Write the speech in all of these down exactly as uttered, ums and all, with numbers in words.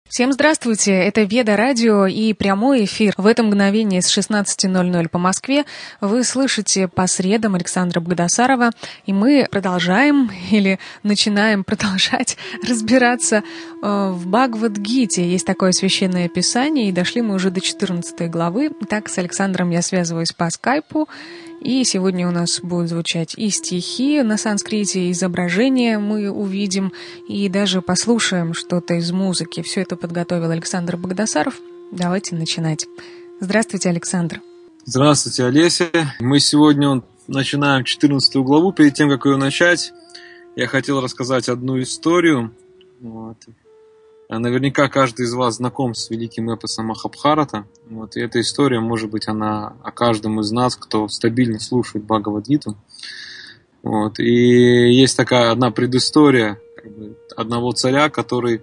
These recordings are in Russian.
Всем здравствуйте, это Веда Радио и прямой эфир. В это мгновение с шестнадцати ноль-ноль по Москве вы слышите по средам Александра Богдасарова, и мы продолжаем или начинаем продолжать разбираться э, в Бхагавад-гите. Есть такое священное писание, и дошли мы уже до четырнадцатой главы. Так, с Александром я связываюсь по скайпу, и сегодня у нас будут звучать и стихи на санскрите, и изображения мы увидим, и даже послушаем что-то из музыки. Все это подготовил Александр Богдасаров. Давайте начинать. Здравствуйте, Александр. Здравствуйте, Олеся. Мы сегодня начинаем четырнадцатую главу. Перед тем, как ее начать, я хотел рассказать одну историю. Вот. Наверняка каждый из вас знаком с великим эпосом Махабхарата. Вот. И эта история, может быть, она о каждом из нас, кто стабильно слушает Бхагавад-гиту. Вот. И есть такая одна предыстория как бы, одного царя, который,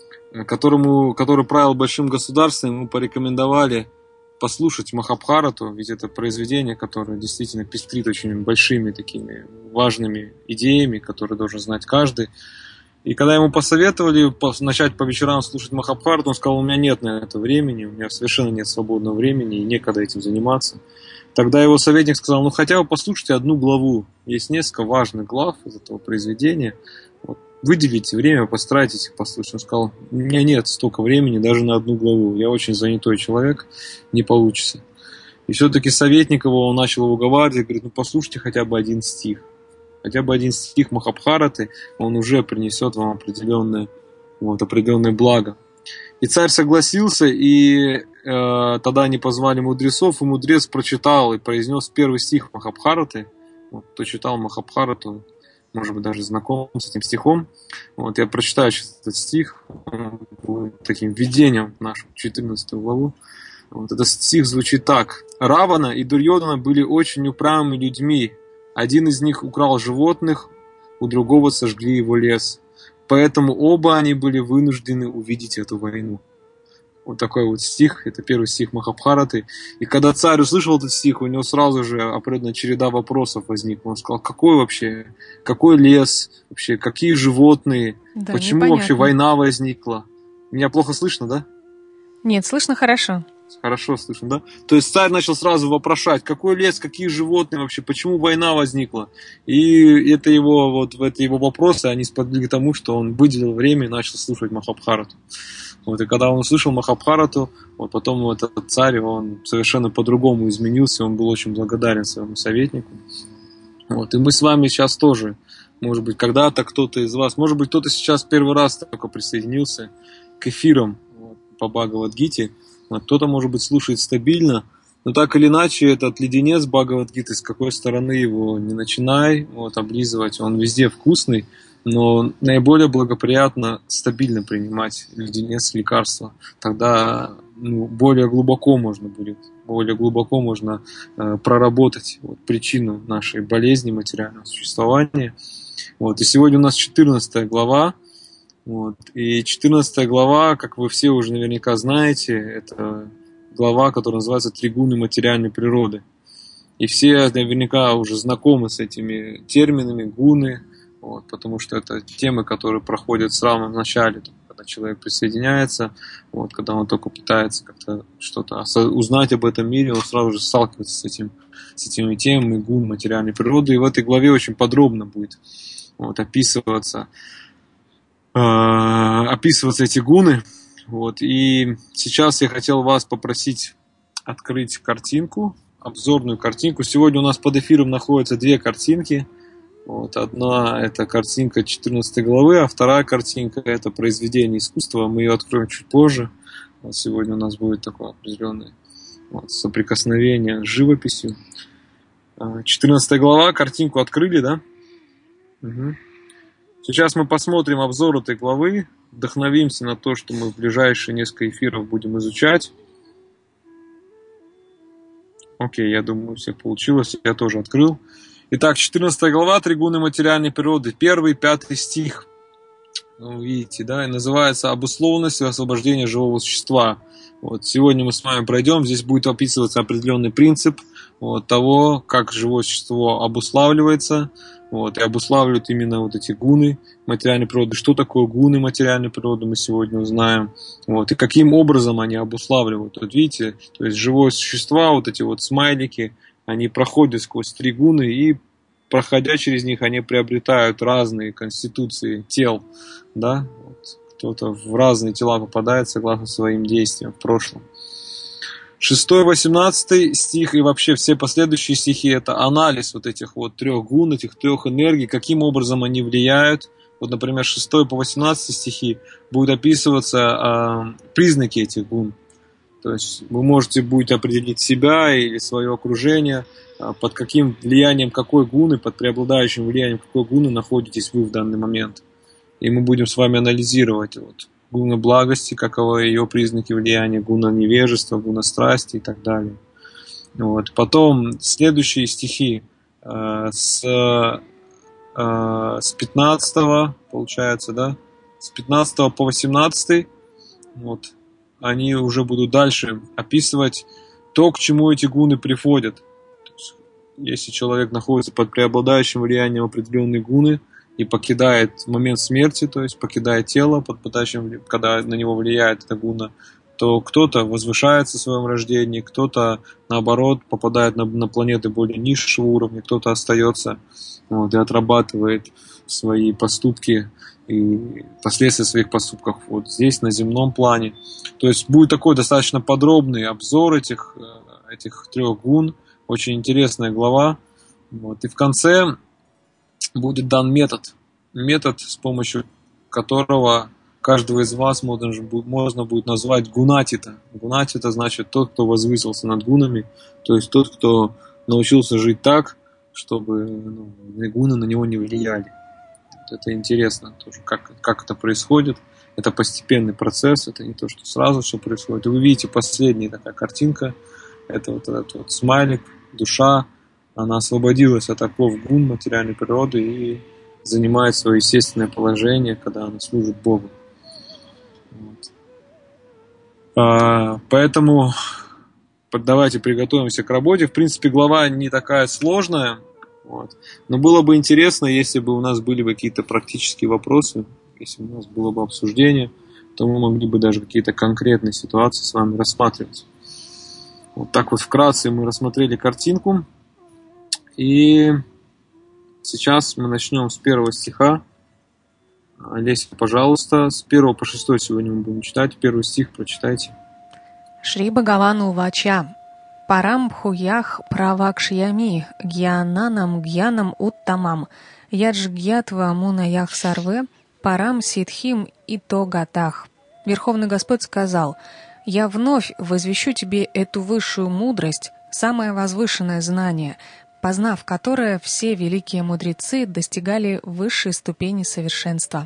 которому, который правил большим государством, ему порекомендовали послушать Махабхарату, ведь это произведение, которое действительно пестрит очень большими такими важными идеями, которые должен знать каждый. И когда ему посоветовали начать по вечерам слушать Махабхарату, он сказал: у меня нет на это времени, у меня совершенно нет свободного времени и некогда этим заниматься. Тогда его советник сказал: ну хотя бы послушайте одну главу. Есть несколько важных глав из этого произведения. Вот, выделите время, постарайтесь их послушать. Он сказал: у меня нет столько времени даже на одну главу. Я очень занятой человек, не получится. И все-таки советник его, он начал его уговаривать, говорит: ну послушайте хотя бы один стих. Хотя бы один стих Махабхараты, он уже принесет вам определенное, вот, определенное благо. И царь согласился, и э, тогда они позвали мудрецов, и мудрец прочитал и произнес первый стих Махабхараты. Вот, кто читал Махабхарату, может быть, даже знаком с этим стихом. Вот, я прочитаю сейчас этот стих, он будет таким введением в нашу четырнадцатую главу. Вот, этот стих звучит так. Равана и Дурьодана были очень упрямыми людьми. Один из них украл животных, у другого сожгли его лес. Поэтому оба они были вынуждены увидеть эту войну. Вот такой вот стих, это первый стих Махабхараты. И когда царь услышал этот стих, у него сразу же определенная череда вопросов возникла. Он сказал: какой вообще, какой лес, вообще, какие животные, да, почему непонятно. Вообще война возникла? Меня плохо слышно, да? Нет, слышно хорошо. Хорошо слышно, да? То есть царь начал сразу вопрошать, какой лес, какие животные вообще, почему война возникла. И это его, вот, это его вопросы, они сподвигли к тому, что он выделил время и начал слушать Махабхарату. Вот, и когда он услышал Махабхарату, вот потом этот царь, он совершенно по-другому изменился, он был очень благодарен своему советнику. Вот, и мы с вами сейчас тоже, может быть, когда-то кто-то из вас, может быть, кто-то сейчас первый раз только присоединился к эфирам вот, по Бхагавад-гите. Кто-то, может быть, слушает стабильно, но так или иначе этот леденец Бхагавад-гиты, с какой стороны его не начинай вот, облизывать, он везде вкусный, но наиболее благоприятно стабильно принимать леденец, лекарства. Тогда ну, более глубоко можно будет, более глубоко можно э, проработать вот, причину нашей болезни, материального существования. Вот. И сегодня у нас четырнадцатая глава. Вот. И четырнадцатая глава, как вы все уже наверняка знаете, это глава, которая называется «Тригуны материальной природы». И все наверняка уже знакомы с этими терминами, гуны, вот, потому что это темы, которые проходят в самом начале, когда человек присоединяется, вот, когда он только пытается как-то что-то узнать об этом мире, он сразу же сталкивается с, этим, с этими темами гун материальной природы. И в этой главе очень подробно будет вот, описываться описываться эти гуны. Вот. И сейчас я хотел вас попросить открыть картинку, обзорную картинку. Сегодня у нас под эфиром находятся две картинки. Вот. Одна это картинка четырнадцатой главы, а вторая картинка это произведение искусства. Мы ее откроем чуть позже. Вот сегодня у нас будет такое определенное вот, соприкосновение с живописью. четырнадцатая глава, картинку открыли, да? Угу. Сейчас мы посмотрим обзор этой главы, вдохновимся на то, что мы в ближайшие несколько эфиров будем изучать. Окей, я думаю, все получилось, я тоже открыл. Итак, четырнадцатая глава, «Тригуны материальной природы», первый, пятый стих. Ну, видите, да, и называется «Обусловленность и освобождение живого существа». Вот, сегодня мы с вами пройдем, здесь будет описываться определенный принцип, вот, того, как живое существо обуславливается, вот, и обуславливают именно вот эти гуны материальной природы. Что такое гуны материальной природы, мы сегодня узнаем. Вот, и каким образом они обуславливают. Вот видите, то есть живое существо, вот эти вот смайлики, они проходят сквозь три гуны, и проходя через них, они приобретают разные конституции тел, да, вот, кто-то в разные тела попадает согласно своим действиям в прошлом. шестой, восемнадцатый стих и вообще все последующие стихи — это анализ вот этих вот трех гун, этих трех энергий, каким образом они влияют. Вот, например, шестой по восемнадцатый стихи будут описываться э, признаки этих гун. То есть вы можете будете определить себя или свое окружение, э, под каким влиянием какой гуны, под преобладающим влиянием какой гуны находитесь вы в данный момент. И мы будем с вами анализировать вот, гуна благости, каковы ее признаки влияния, гуна невежества, гуна страсти и так далее. Вот. Потом следующие стихи э, с, э, с пятнадцатого, получается, да, с пятнадцатого по восемнадцатый, вот, они уже будут дальше описывать то, к чему эти гуны приходят. То есть, если человек находится под преобладающим влиянием определенной гуны и покидает в момент смерти, то есть покидает тело, под подачем, когда на него влияет эта гуна, то кто-то возвышается в своем рождении, кто-то, наоборот, попадает на, на планеты более низшего уровня, кто-то остается вот, и отрабатывает свои поступки и последствия своих поступков вот здесь, на земном плане. То есть будет такой достаточно подробный обзор этих, этих трех гун, очень интересная глава. Вот. И в конце будет дан метод, метод, с помощью которого каждого из вас можно, можно будет назвать гунатита. Гунатита значит тот, кто возвысился над гунами, то есть тот, кто научился жить так, чтобы ну, гуны на него не влияли. Это интересно тоже, как, как это происходит. Это постепенный процесс, это не то, что сразу все происходит. Вы видите последняя такая картинка, это вот этот вот смайлик, душа, она освободилась от оков гун материальной природы и занимает свое естественное положение, когда она служит Богу. Вот. А, поэтому давайте приготовимся к работе. В принципе, глава не такая сложная, вот. Но было бы интересно, если бы у нас были бы какие-то практические вопросы, если бы у нас было бы обсуждение, то мы могли бы даже какие-то конкретные ситуации с вами рассматривать. Вот так вот вкратце мы рассмотрели картинку. И сейчас мы начнем с первого стиха. Олеся, пожалуйста, с первого по шестой сегодня мы будем читать. Первый стих прочитайте. Шри Бхагавану Вача. Парам бхуях правакшьями гьянанам гьянам уттамам яджгьятва мунаях сарве парам ситхим итогатах. Верховный Господь сказал: «Я вновь возвещу тебе эту высшую мудрость, самое возвышенное знание, познав которое все великие мудрецы достигали высшей ступени совершенства».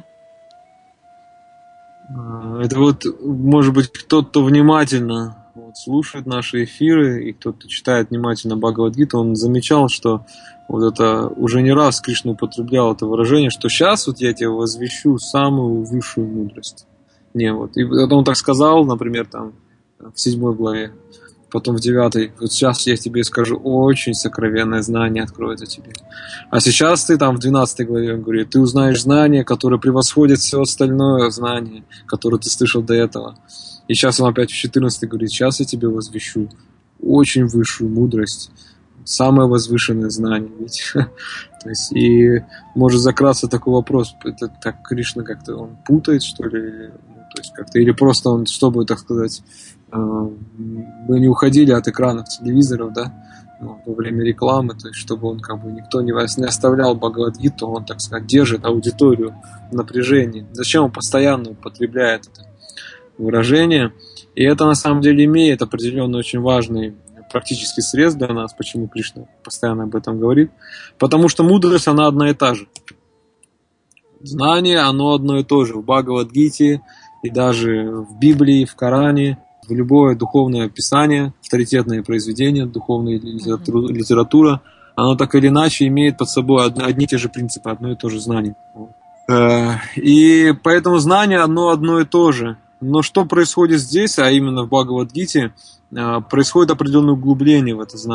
Это вот, может быть, кто-то внимательно вот, слушает наши эфиры, и кто-то читает внимательно Бхагавад-гиту, он замечал, что вот это уже не раз Кришна употреблял это выражение, что сейчас вот я тебе возвещу самую высшую мудрость. Не, вот. И он так сказал, например, там, в седьмой главе, потом в девятой, вот сейчас я тебе скажу, очень сокровенное знание откроется тебе. А сейчас ты там в двенадцатой главе, он говорит, ты узнаешь знание, которое превосходит все остальное знание, которое ты слышал до этого. И сейчас он опять в четырнадцатой говорит, сейчас я тебе возвещу очень высшую мудрость, самое возвышенное знание. Ведь, то есть, и может закраться такой вопрос, это так Кришна как-то он путает, что ли, ну, то есть как-то, или просто он, чтобы, так сказать, мы не уходили от экранов телевизоров, да, ну, во время рекламы, то есть чтобы он как бы никто не, не оставлял Бхагавад-гиту, он, так сказать, держит аудиторию в напряжении. Зачем он постоянно употребляет это выражение? И это на самом деле имеет определенный очень важный практический средств для нас, почему Кришна постоянно об этом говорит, потому что мудрость, она одна и та же. Знание, оно одно и то же в Бхагавад-гите и даже в Библии, в Коране, в любое духовное писание, авторитетное произведение, духовная литература, литература, оно так или иначе имеет под собой одни и те же принципы, одно и то же знание. И поэтому знание одно одно и то же. Но что происходит здесь, а именно в Бхагавад-гите, происходит определенное углубление в это знание.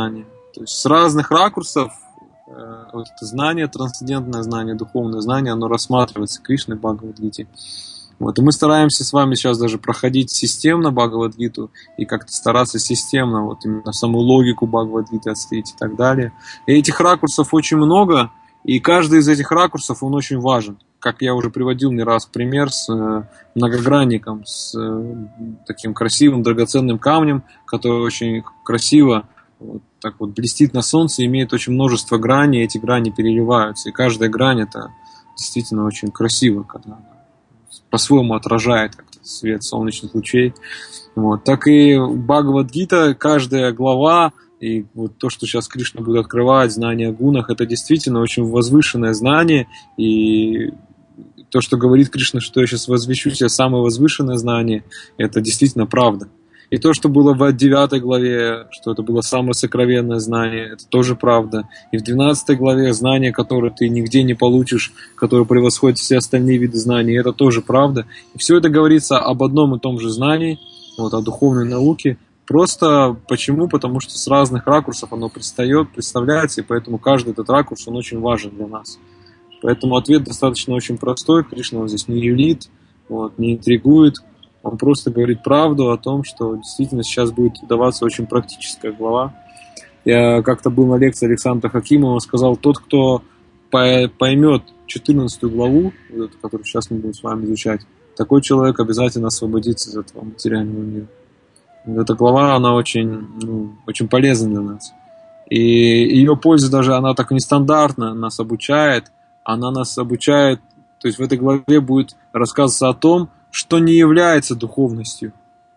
То есть с разных ракурсов э, вот это знание, трансцендентное знание, духовное знание, оно рассматривается Кришной в Бхагавад-гите. Вот, и мы стараемся с вами сейчас даже проходить системно Бхагавад-гиту и как-то стараться системно вот именно саму логику Бхагавад-гиты отследить и так далее. И этих ракурсов очень много, и каждый из этих ракурсов, он очень важен. Как я уже приводил не раз пример с э, многогранником, с э, таким красивым драгоценным камнем, который очень красиво вот, так вот блестит на солнце, имеет очень множество граней, и эти грани переливаются. И каждая грань это действительно очень красиво, когда она по-своему отражает как-то свет солнечных лучей. Вот. Так и Бхагавад-гита, каждая глава, и вот то, что сейчас Кришна будет открывать, знание о гунах, это действительно очень возвышенное знание, и то, что говорит Кришна, что я сейчас возвещу тебе самое возвышенное знание, это действительно правда. И то, что было в девятой главе, что это было самое сокровенное знание, это тоже правда. И в двенадцатой главе знание, которое ты нигде не получишь, которое превосходит все остальные виды знаний, это тоже правда. И все это говорится об одном и том же знании, вот, о духовной науке. Просто почему? Потому что с разных ракурсов оно предстает, представляется, и поэтому каждый этот ракурс, он очень важен для нас. Поэтому ответ достаточно очень простой. Кришна вот здесь не юлит, вот, не интригует. Он просто говорит правду о том, что действительно сейчас будет даваться очень практическая глава. Я как-то был на лекции Александра Хакимова, он сказал, тот, кто поймет четырнадцатую главу, которую сейчас мы будем с вами изучать, такой человек обязательно освободится из этого материального мира. Эта глава, она очень, ну, очень полезна для нас. И ее польза даже, она так нестандартна, нас обучает. Она нас обучает, то есть в этой главе будет рассказываться о том, что не является духовностью,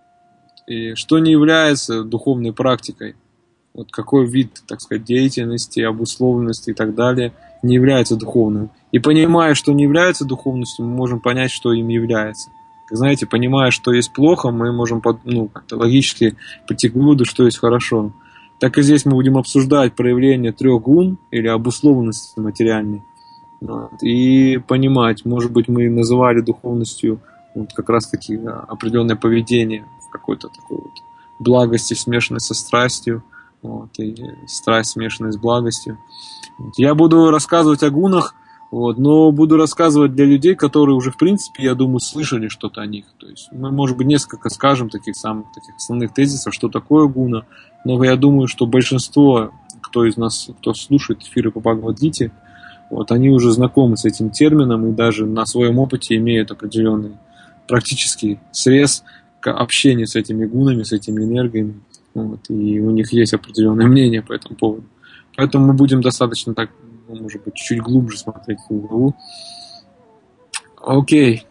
и что не является духовной практикой. Вот какой вид, так сказать, деятельности, обусловленности и так далее не является духовным. И понимая, что не является духовностью, мы можем понять, что им является. Как знаете, понимая, что есть плохо, мы можем ну, как-то логически прийти к выводу, что есть хорошо. Так и здесь мы будем обсуждать проявление трех гун или обусловленности материальной. Вот, и понимать, может быть, мы называли духовностью вот как раз-таки определенное поведение в какой-то такой вот благости, смешанной со страстью, вот, и страсть, смешанная с благостью. Вот. Я буду рассказывать о гунах, вот, но буду рассказывать для людей, которые уже, в принципе, я думаю, слышали что-то о них. То есть мы, может быть, несколько скажем таких самых таких основных тезисов, что такое гуна, но я думаю, что большинство, кто из нас, кто слушает эфиры по Бхагавад-гите, вот, они уже знакомы с этим термином и даже на своем опыте имеют определенный практический срез к общению с этими гунами, с этими энергиями. Вот, и у них есть определенное мнение по этому поводу. Поэтому мы будем достаточно так, ну, может быть, чуть глубже смотреть в главу. Окей.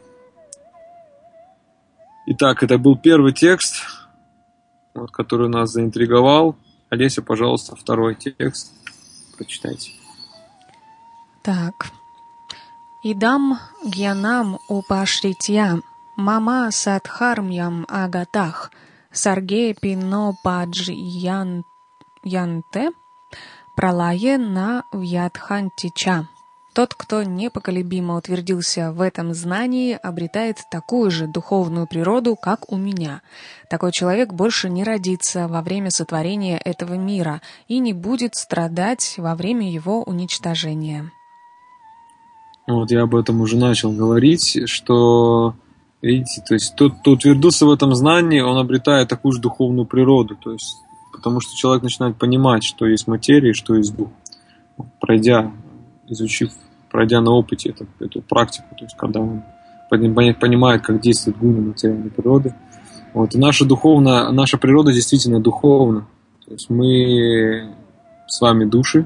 Итак, это был первый текст, вот, который нас заинтриговал. Олеся, пожалуйста, второй текст. Прочитайте. Так. Идам гьянам упашритья мама садхармьям агатах сарге пино падж ян янте пралае на вьядхантича. Тот, кто непоколебимо утвердился в этом знании, обретает такую же духовную природу, как у меня. Такой человек больше не родится во время сотворения этого мира и не будет страдать во время его уничтожения. Вот я об этом уже начал говорить, что, видите, то есть тот, кто утвердился в этом знании, он обретает такую же духовную природу, то есть, потому что человек начинает понимать, что есть материя и что есть дух, пройдя, изучив, пройдя на опыте эту, эту практику, то есть когда он понимает, как действует гуна материальной природы. Вот, и наша духовная, наша природа действительно духовна, то есть мы с вами души,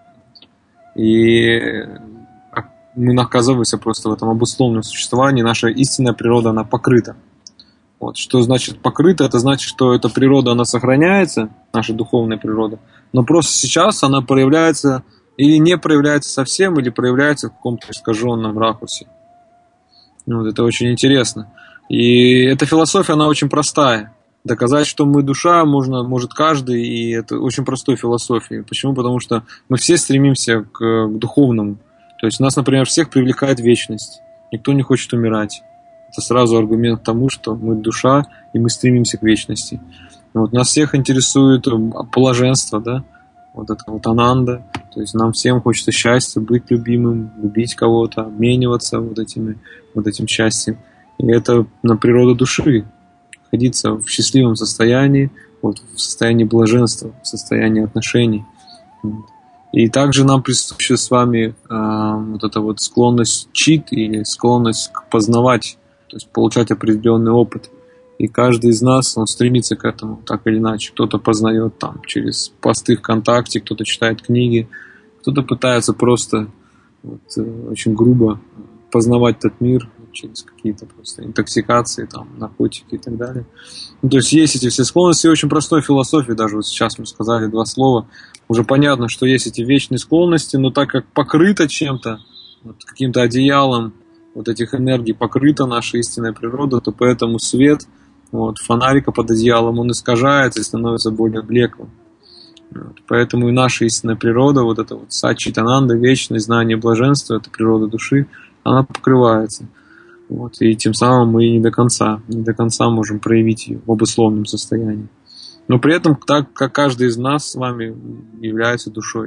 и мы оказываемся просто в этом обусловленном существовании, наша истинная природа, она покрыта. Вот. Что значит покрыта? Это значит, что эта природа, она сохраняется, наша духовная природа, но просто сейчас она проявляется или не проявляется совсем, или проявляется в каком-то искаженном ракурсе. Вот. Это очень интересно. И эта философия, она очень простая. Доказать, что мы душа, можно, может каждый, и это очень простой философия. Почему? Потому что мы все стремимся к, к духовному. То есть нас, например, всех привлекает вечность. Никто не хочет умирать. Это сразу аргумент к тому, что мы душа, и мы стремимся к вечности. Вот. Нас всех интересует блаженство, да? вот это вот ананда. То есть нам всем хочется счастья, быть любимым, любить кого-то, обмениваться вот, этими, вот этим счастьем. И это на природу души. Находиться в счастливом состоянии, вот, в состоянии блаженства, в состоянии отношений. И также нам присуща с вами э, вот эта вот склонность чит или склонность к познавать, то есть получать определенный опыт. И каждый из нас, он стремится к этому, так или иначе. Кто-то познает там через посты ВКонтакте, кто-то читает книги, кто-то пытается просто вот, очень грубо познавать этот мир через какие-то просто интоксикации, там, наркотики и так далее. Ну, то есть есть эти все склонности, очень простой философии, даже вот сейчас мы сказали два слова, уже понятно, что есть эти вечные склонности, но так как покрыто чем-то, вот, каким-то одеялом вот этих энергий покрыта наша истинная природа, то поэтому свет вот, фонарика под одеялом, он искажается и становится более блеклым. Вот, поэтому и наша истинная природа, вот это вот саччитананда, вечное знание блаженства, это природа души, она покрывается. Вот, и тем самым мы не до конца, не до конца можем проявить ее в обусловленном состоянии. Но при этом, так как каждый из нас с вами является душой.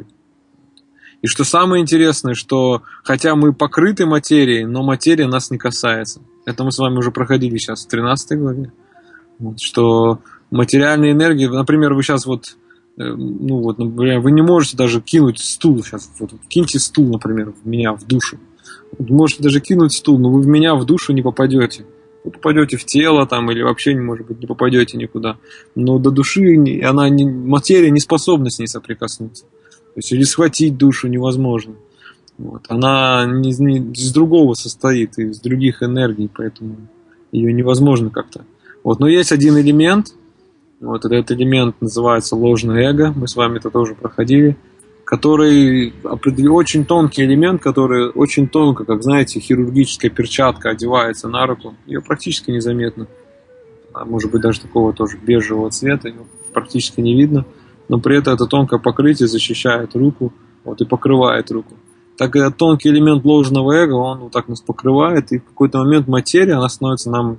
И что самое интересное, что хотя мы покрыты материей, но материя нас не касается. Это мы с вами уже проходили сейчас в тринадцатой главе. Вот, что материальные энергии, например, вы сейчас вот, ну вот, например, вы не можете даже кинуть стул сейчас, вот, киньте стул, например, в меня, в душу. Вы можете даже кинуть стул, но вы в меня, в душу не попадете. Вы попадете в тело там, или вообще, может быть, не попадете никуда. Но до души она не, материя не способна с ней соприкоснуться. То есть или схватить душу невозможно. Вот. Она не, не, из другого состоит, из других энергий, поэтому ее невозможно как-то. Вот. Но есть один элемент, вот этот элемент называется ложное эго, мы с вами это тоже проходили, который очень тонкий элемент, который очень тонко, как знаете, хирургическая перчатка одевается на руку, ее практически незаметно. А может быть даже такого тоже бежевого цвета, ее практически не видно, но при этом это тонкое покрытие защищает руку вот, и покрывает руку. Так и тонкий элемент ложного эго, он вот так нас покрывает, и в какой-то момент материя, она становится нам,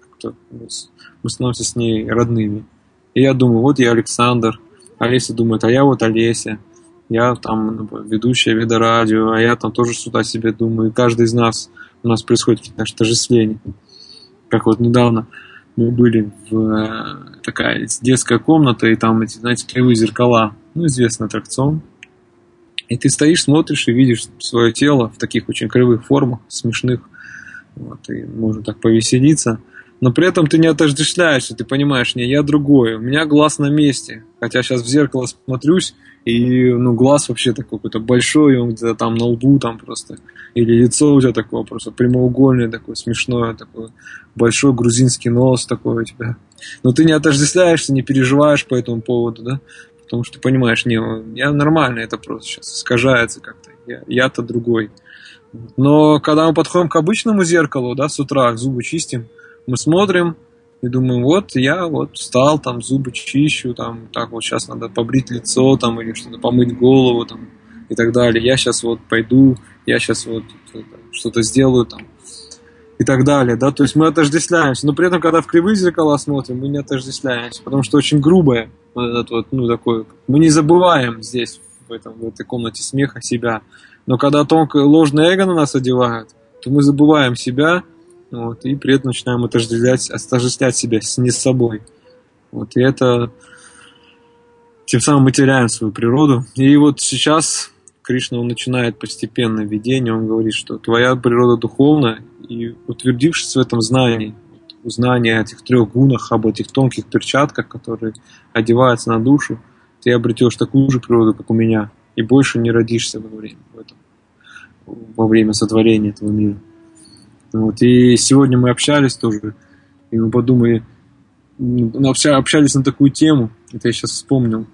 мы становимся с ней родными. И я думаю, вот я Александр, Олеся думает, а я вот Олеся. Я там ведущая Веда Радио, а я там тоже сюда себе думаю. И каждый из нас, у нас происходит какие-то наши отождествления. Как вот недавно мы были в такая детская комната, и там эти, знаете, кривые зеркала, ну, известный аттракцион. И ты стоишь, смотришь и видишь свое тело в таких очень кривых формах, смешных. Вот, и можно так повеселиться. Но при этом ты не отождествляешься, ты понимаешь, не, я другой, у меня глаз на месте. Хотя сейчас в зеркало смотрюсь, и ну, глаз вообще такой какой-то большой, он где-то там на лбу там просто. Или лицо у тебя такое просто прямоугольное, такое смешное, такое большой грузинский нос такой у тебя. Но ты не отождествляешься, не переживаешь по этому поводу, да? Потому что ты понимаешь, не, я нормально, это просто сейчас искажается как-то, я, я-то другой. Но когда мы подходим к обычному зеркалу, да, с утра зубы чистим, мы смотрим и думаем, вот я вот встал, там зубы чищу, там так вот сейчас надо побрить лицо, там или что-то помыть голову, там и так далее. Я сейчас вот пойду, я сейчас вот что-то сделаю, там и так далее, да. То есть мы отождествляемся, но при этом, когда в кривые зеркала смотрим, мы не отождествляемся, потому что очень грубое, вот этот вот, ну такое, мы не забываем здесь в этом в этой комнате смеха себя, но когда тонкое ложное эго на нас одевает, то мы забываем себя. Вот, и при этом начинаем отождествлять, отождествлять себя с, не с собой. Вот, и это тем самым мы теряем свою природу. И вот сейчас Кришна, он начинает постепенно видение, он говорит, что твоя природа духовна, и утвердившись в этом знании, в знании о этих трех гунах, об этих тонких перчатках, которые одеваются на душу, ты обретешь такую же природу, как у меня, и больше не родишься во время, в этом, во время сотворения этого мира. Вот, и сегодня мы общались тоже, и мы подумали, мы общались на такую тему, это я сейчас вспомнил.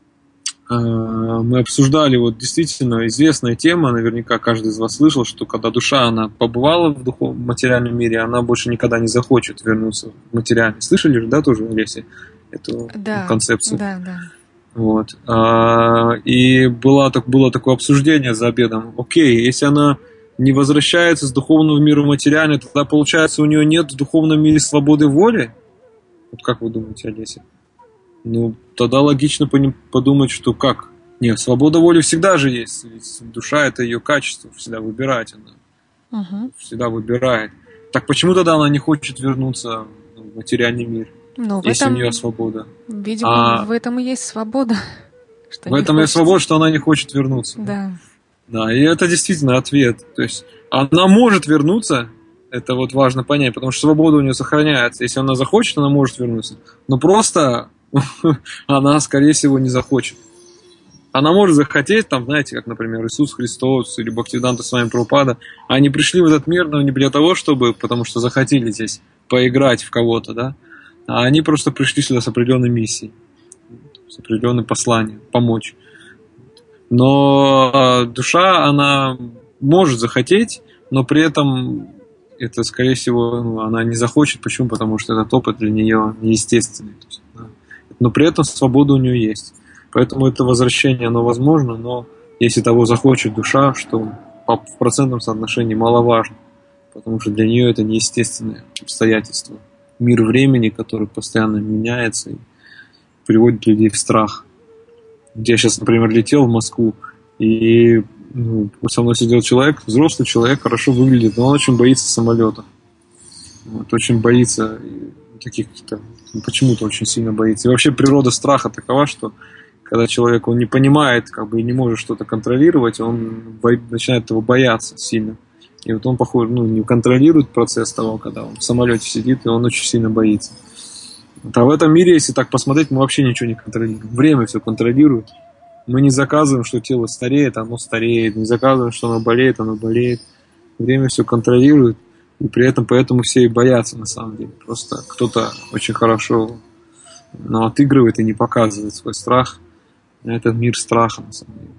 Мы обсуждали, вот действительно известная тема, наверняка каждый из вас слышал, что когда душа, она побывала в духовном материальном мире, она больше никогда не захочет вернуться в материальный. Слышали же, да, тоже, Олеся, эту да, концепцию? Да, да. Вот. И было, было такое обсуждение за обедом. Окей, если она не возвращается с духовного мира в материальный, тогда, получается, у нее нет в духовном мире свободы воли? Вот как вы думаете, Олеся? Ну, тогда логично подумать, что как? Нет, свобода воли всегда же есть. Ведь душа — это ее качество, всегда выбирать она. Угу. Всегда выбирает. Так почему тогда она не хочет вернуться в материальный мир, ну, если этом, у нее свобода? Видимо, а в этом и есть свобода. Что в этом и свобода, что она не хочет вернуться. Да. Да, и это действительно ответ. То есть она может вернуться, это вот важно понять, потому что свобода у нее сохраняется. Если она захочет, она может вернуться. Но просто она, скорее всего, не захочет. Она может захотеть, там, знаете, как, например, Иисус Христос или Бхактивиданта Свами Прабхупада. Они пришли в этот мир, но не для того, чтобы, потому что захотели здесь поиграть в кого-то, да, а они просто пришли сюда с определенной миссией, с определенным посланием, помочь. Но душа, она может захотеть, но при этом это, скорее всего, ну, она не захочет. Почему? Потому что этот опыт для нее неестественный. То есть, да. Но при этом свобода у нее есть. Поэтому это возвращение, оно возможно, но если того захочет душа, что в процентном соотношении маловажно, потому что для нее это неестественное обстоятельство. Мир времени, который постоянно меняется и приводит людей в страх. Я сейчас, например, летел в Москву, и ну, со мной сидел человек, взрослый человек, хорошо выглядит, но он очень боится самолетов. Вот, очень боится таких, почему-то очень сильно боится. И вообще природа страха такова, что когда человек, он не понимает, как бы, и не может что-то контролировать, он бо... начинает этого бояться сильно. И вот он, похоже, ну, не контролирует процесс того, когда он в самолете сидит, и он очень сильно боится. Вот. А в этом мире, если так посмотреть, мы вообще ничего не контролируем. Время все контролирует. Мы не заказываем, что тело стареет, оно стареет. Не заказываем, что оно болеет, оно болеет. Время все контролирует. И при этом поэтому все и боятся, на самом деле. Просто кто-то очень хорошо, ну, отыгрывает и не показывает свой страх. Это мир страха, на самом деле.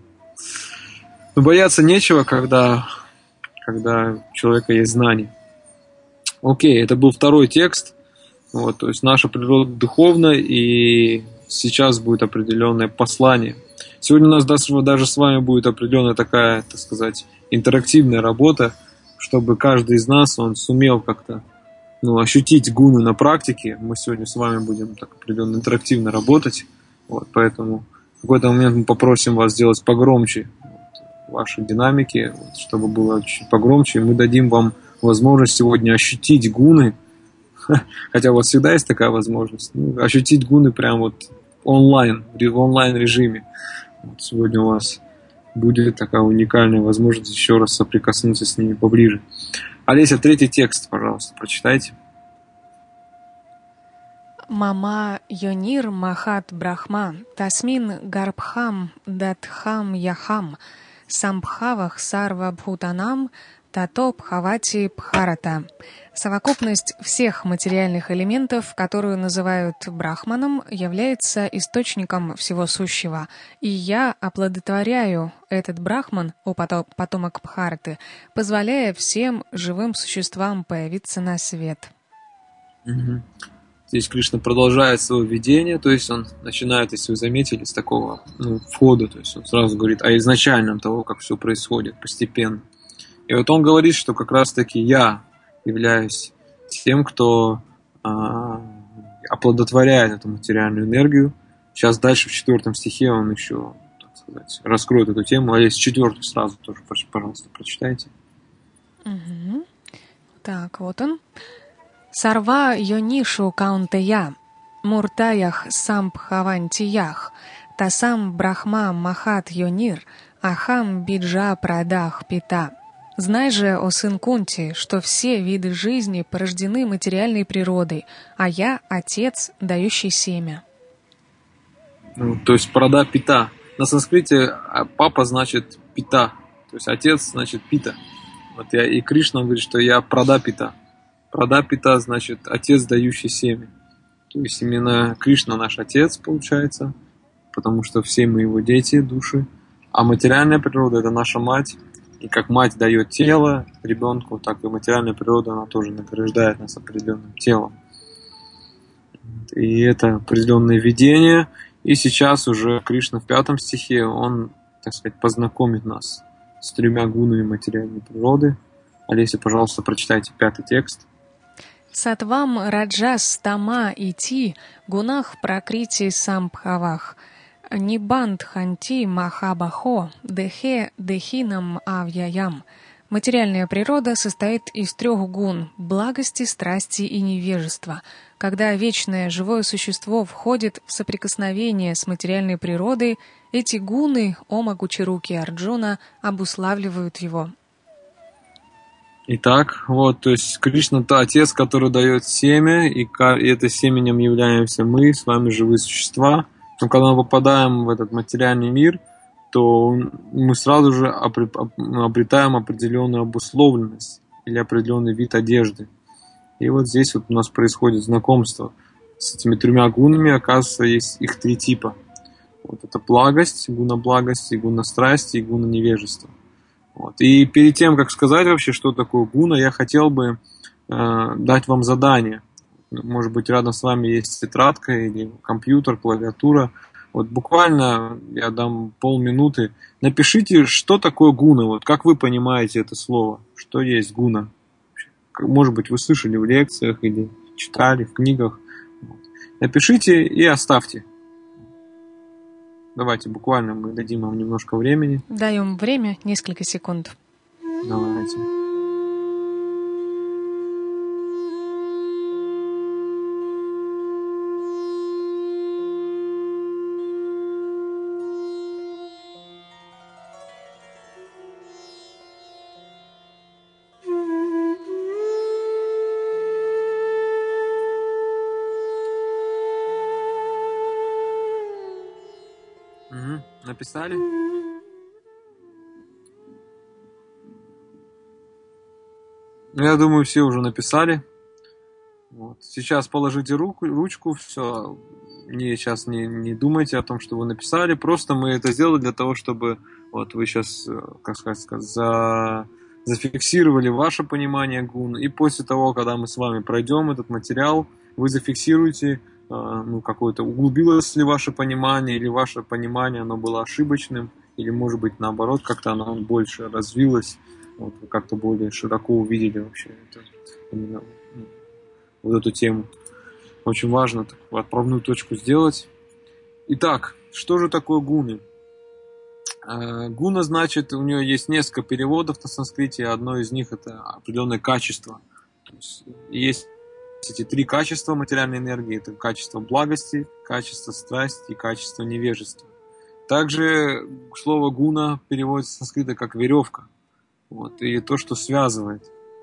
Но бояться нечего, когда, когда у человека есть знание. Окей, это был второй текст. Вот, то есть наша природа духовна, и сейчас будет определенное послание. Сегодня у нас даже, даже с вами будет определенная такая, так сказать, интерактивная работа, чтобы каждый из нас, он сумел как-то, ну, ощутить гуны на практике. Мы сегодня с вами будем так определенно интерактивно работать. Вот, поэтому в какой-то момент мы попросим вас сделать погромче вот, ваши динамики, вот, чтобы было чуть погромче. Мы дадим вам возможность сегодня ощутить гуны, хотя у вас всегда есть такая возможность, ну, ощутить гуны прям вот онлайн, в онлайн режиме. Вот сегодня у вас будет такая уникальная возможность еще раз соприкоснуться с ними поближе. Олеся, третий текст, пожалуйста, прочитайте. Мама Йонир Махат Брахма, Тасмин Гарбхам Датхам Яхам, Самбхавах Сарва Бхутанам, Тато Бхавати Бхарата. Совокупность всех материальных элементов, которую называют Брахманом, является источником всего сущего. И я оплодотворяю этот Брахман, о потомок Бхараты, позволяя всем живым существам появиться на свет. Угу. Здесь Кришна продолжает свое видение, то есть он начинает, если вы заметили, с такого ну, входа, то есть он сразу говорит о изначальном того, как все происходит постепенно. И вот он говорит, что как раз-таки я являюсь тем, кто а, оплодотворяет эту материальную энергию. Сейчас дальше в четвертом стихе он еще, так сказать, раскроет эту тему. А есть четвертый сразу тоже, пожалуйста, прочитайте. Угу. Так, вот он. Сарва йонишу каунтея, муртаях самбхавантиях, тасам брахма махат йонир, ахам биджа прадах пита. Знай же, о сын Кунти, что все виды жизни порождены материальной природой, а я — отец, дающий семя. Ну, то есть прада пита. На санскрите папа значит пита, то есть отец значит пита. Вот я, и Кришна говорит, что я прада пита. Прада пита значит отец, дающий семя. То есть именно Кришна наш отец, получается, потому что все мы его дети, души. А материальная природа — это наша мать. И как мать дает тело ребенку, так и материальная природа, она тоже награждает нас определенным телом. И это определенное видение. И сейчас уже Кришна в пятом стихе, он, так сказать, познакомит нас с тремя гунами материальной природы. Олеся, пожалуйста, прочитайте пятый текст. Сатвам раджас тама ити гунах пракрити самбхавах Нибанд ханти махабахо дехе дехинам авьяям. Материальная природа состоит из трех гун – благости, страсти и невежества. Когда вечное живое существо входит в соприкосновение с материальной природой, эти гуны, о могучей руки Арджуна, обуславливают его. Итак, вот, то есть Кришна – это Отец, который дает семя, и это семенем являемся мы, с вами живые существа. Но когда мы попадаем в этот материальный мир, то мы сразу же обретаем определенную обусловленность или определенный вид одежды. И вот здесь вот у нас происходит знакомство с этими тремя гунами. Оказывается, есть их три типа. Вот это благость, гуна благости, гуна страсти и гуна невежества. Вот. И перед тем, как сказать вообще, что такое гуна, я хотел бы э, дать вам задание. Может быть, рядом с вами есть тетрадка или компьютер, клавиатура. Вот буквально я дам полминуты. Напишите, что такое гуна. Вот как вы понимаете это слово? Что есть гуна? Может быть, вы слышали в лекциях или читали в книгах. Вот. Напишите и оставьте. Давайте буквально мы дадим вам немножко времени. Даем время, несколько секунд. Давайте. Угу. Написали? Ну, я думаю, все уже написали. Вот. Сейчас положите руку, ручку, все. Не, сейчас не, не думайте о том, что вы написали. Просто мы это сделали для того, чтобы вот вы сейчас, как сказать, за, зафиксировали ваше понимание гун. И после того, когда мы с вами пройдем этот материал, вы зафиксируете, ну, какое-то углубилось ли ваше понимание, или ваше понимание оно было ошибочным, или, может быть, наоборот, как-то оно больше развилось, вот, вы как-то более широко увидели вообще это, именно, ну, вот эту тему. Очень важно такую отправную точку сделать. Итак, что же такое гуны? Гуна, значит, у нее есть несколько переводов на санскрите, одно из них это определенное качество. То есть, есть эти три качества материальной энергии. Это качество благости, качество страсти и качество невежества. Также слово гуна переводится с санскрита как веревка. Вот, и то, что связывает.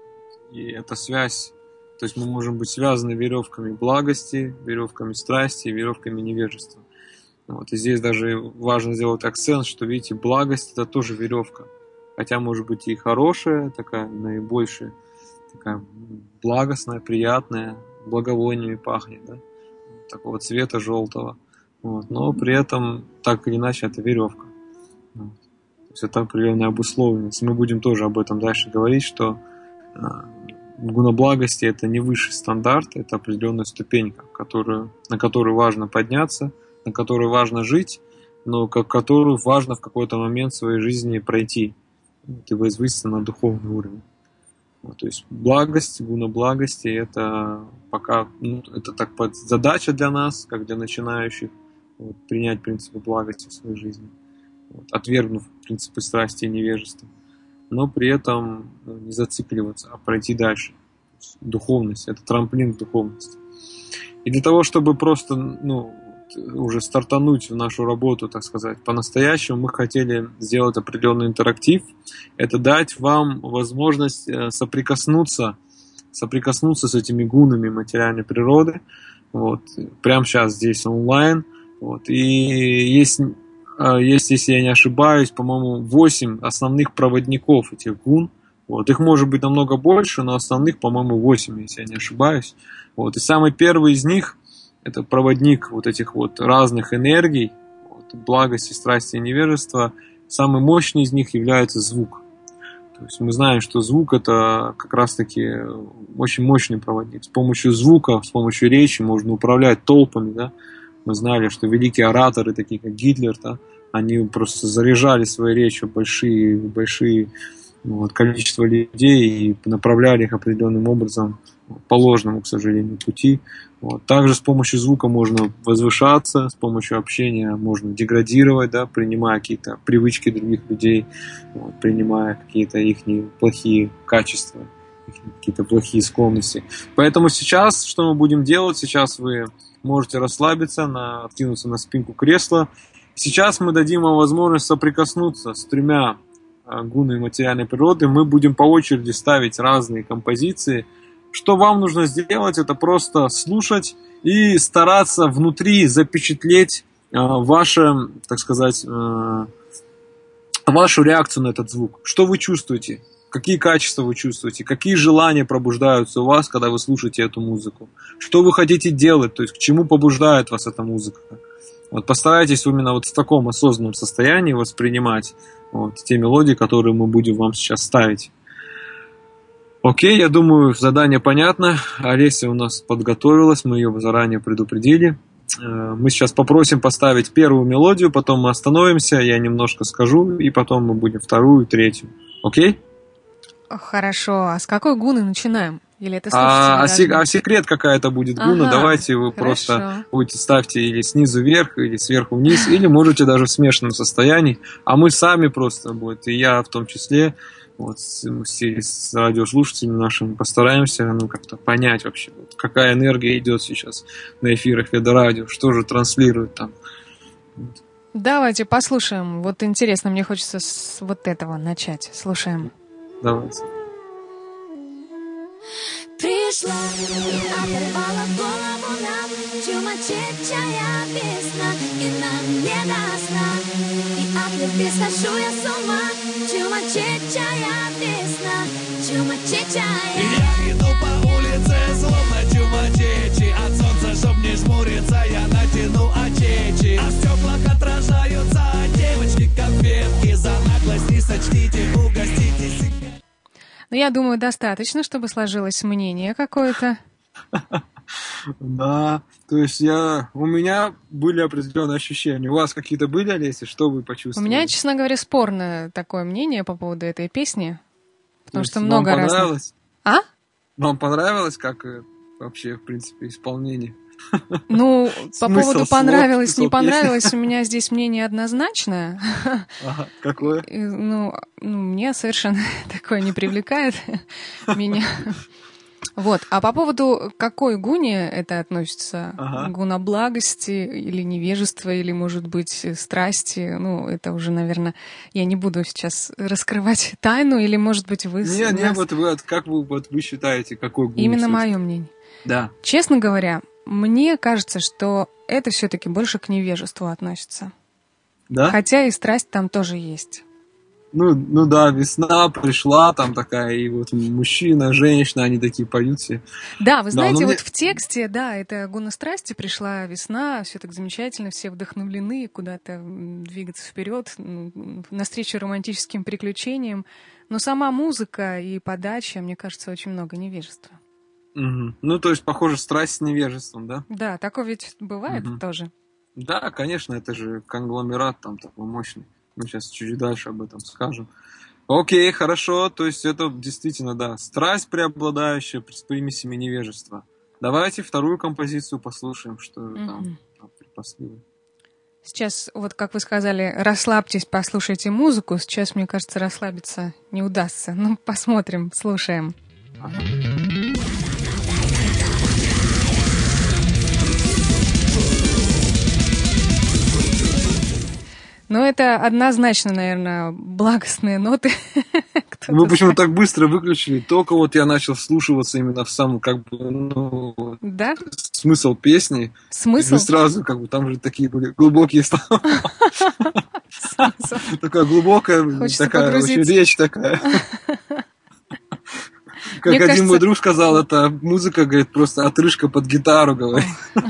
И эта связь, то есть мы можем быть связаны веревками благости, веревками страсти и веревками невежества. Вот, и здесь даже важно сделать акцент, что, видите, благость это тоже веревка. Хотя может быть и хорошая, такая наибольшая, такая благостная, приятная, благовониями пахнет, да? Такого цвета желтого. Вот. Но при этом, так или иначе, это веревка. Вот. То есть это определенная обусловленность. Мы будем тоже об этом дальше говорить, что э, гуна благости это не высший стандарт, это определенная ступенька, которую, на которую важно подняться, на которой важно жить, но как, которую важно в какой-то момент своей жизни пройти вот, и возвыситься на духовный уровень. Вот, то есть благость, гуна благости это пока ну, это так задача для нас, как для начинающих, вот, принять принципы благости в своей жизни, вот, отвергнув принципы страсти и невежества, но при этом ну, не зацикливаться, а пройти дальше. То есть духовность это трамплин в духовности. И для того, чтобы просто ну, уже стартануть в нашу работу, так сказать, по-настоящему, мы хотели сделать определенный интерактив. Это дать вам возможность соприкоснуться, соприкоснуться с этими гунами материальной природы. Вот, прямо сейчас здесь онлайн. Вот, и есть, есть, если я не ошибаюсь, по-моему, восемь основных проводников этих гун. Вот, их может быть намного больше, но основных, по-моему, восемь, если я не ошибаюсь. Вот, и самый первый из них это проводник вот этих вот разных энергий, вот, благости, страсти и невежества. Самый мощный из них является звук. То есть мы знаем, что звук это как раз-таки очень мощный проводник. С помощью звука, с помощью речи можно управлять толпами. Да? Мы знали, что великие ораторы, такие как Гитлер, да, они просто заряжали своей речью большие, большие вот, количество людей и направляли их определенным образом по ложному, к сожалению, пути. Вот. Также с помощью звука можно возвышаться, с помощью общения можно деградировать, да, принимая какие-то привычки других людей, вот, принимая какие-то их плохие качества, их какие-то плохие склонности. Поэтому сейчас, что мы будем делать? Сейчас вы можете расслабиться, на, откинуться на спинку кресла. Сейчас мы дадим вам возможность соприкоснуться с тремя гунами материальной природы. Мы будем по очереди ставить разные композиции. Что вам нужно сделать, это просто слушать и стараться внутри запечатлеть э, ваше, так сказать, э, вашу реакцию на этот звук. Что вы чувствуете? Какие качества вы чувствуете? Какие желания пробуждаются у вас, когда вы слушаете эту музыку? Что вы хотите делать? То есть к чему побуждает вас эта музыка? Вот постарайтесь именно вот в таком осознанном состоянии воспринимать вот те мелодии, которые мы будем вам сейчас ставить. Окей, я думаю, задание понятно. Олеся у нас подготовилась, мы ее заранее предупредили. Мы сейчас попросим поставить первую мелодию, потом мы остановимся, я немножко скажу, и потом мы будем вторую, третью. Окей? Хорошо. А с какой гуны начинаем? Или это а, а, сек- а секрет какая-то будет гуна, ага, давайте вы хорошо. Просто будете ставьте или снизу вверх, или сверху вниз, или можете даже в смешанном состоянии, а мы сами просто, вот, и я в том числе, вот, с, с радиослушателями нашими постараемся, ну, как-то понять вообще, вот, какая энергия идет сейчас на эфирах Ведарадио, что же транслирует там. Вот. Давайте послушаем. Вот интересно, мне хочется с вот этого начать. Слушаем. Давайте. Пришла и оторвала голову нам чумачечая весна, и нам не до сна. И от любви схожу я с ума. Чумачечая весна, чумачечая. Я иду по улице, словно чумачечи. От солнца, чтоб не жмуриться, я натяну очечи. А в стеклах отражаются девочки конфетки. За наглость не сочтите, угоститесь. Ну, я думаю, достаточно, чтобы сложилось мнение какое-то. Да, то есть я, у меня были определенные ощущения. У вас какие-то были, Олеся? Что вы почувствовали? У меня, честно говоря, спорное такое мнение по поводу этой песни. Потому что вам много разных... понравилось? А? Вам понравилось, как вообще, в принципе, исполнение? Ну, по Смысл поводу слов, понравилось, смысл не понравилось, песни. у меня здесь мнение однозначное. Ага, какое? И, Ну, ну, мне совершенно такое не привлекает меня. Вот. А по поводу какой гуне это относится? Ага. Гуна благости или невежества, или, может быть, страсти? Ну, это уже, наверное, я не буду сейчас раскрывать тайну, или, может быть, вы... Не, не, вот вы, как вы, вот вы считаете, какой гун? Именно мое мнение. Да. Честно говоря, мне кажется, что это все-таки больше к невежеству относится. Да? Хотя и страсть там тоже есть. Ну, ну да, весна пришла, там такая, и вот мужчина, женщина, они такие поют все. Да, вы знаете, да, вот мне... в тексте, да, это гуна страсти, пришла весна, все так замечательно, все вдохновлены куда-то двигаться вперед, навстречу романтическим приключениям. Но сама музыка и подача, мне кажется, очень много невежества. Угу. Ну, то есть, похоже, страсть с невежеством, да? Да, такое ведь бывает угу. тоже. Да, конечно, это же конгломерат там такой мощный. Мы сейчас чуть дальше об этом скажем. Окей, хорошо, то есть это действительно, да, страсть преобладающая с примесями невежества. Давайте вторую композицию послушаем, что mm-hmm. там, там припасли. Сейчас, вот как вы сказали, расслабьтесь, послушайте музыку. Сейчас, мне кажется, расслабиться не удастся. Ну, посмотрим, слушаем. Ага. Ну, это однозначно, наверное, благостные ноты. Вы почему так быстро выключили? Только вот я начал вслушиваться именно в сам, как бы, ну, да? смысл песни. Смысл? И сразу, как бы, там же такие были глубокие слова. Такая глубокая, такая очень речь такая. Как один мой друг сказал, это музыка, говорит, просто отрыжка под гитару, говорит.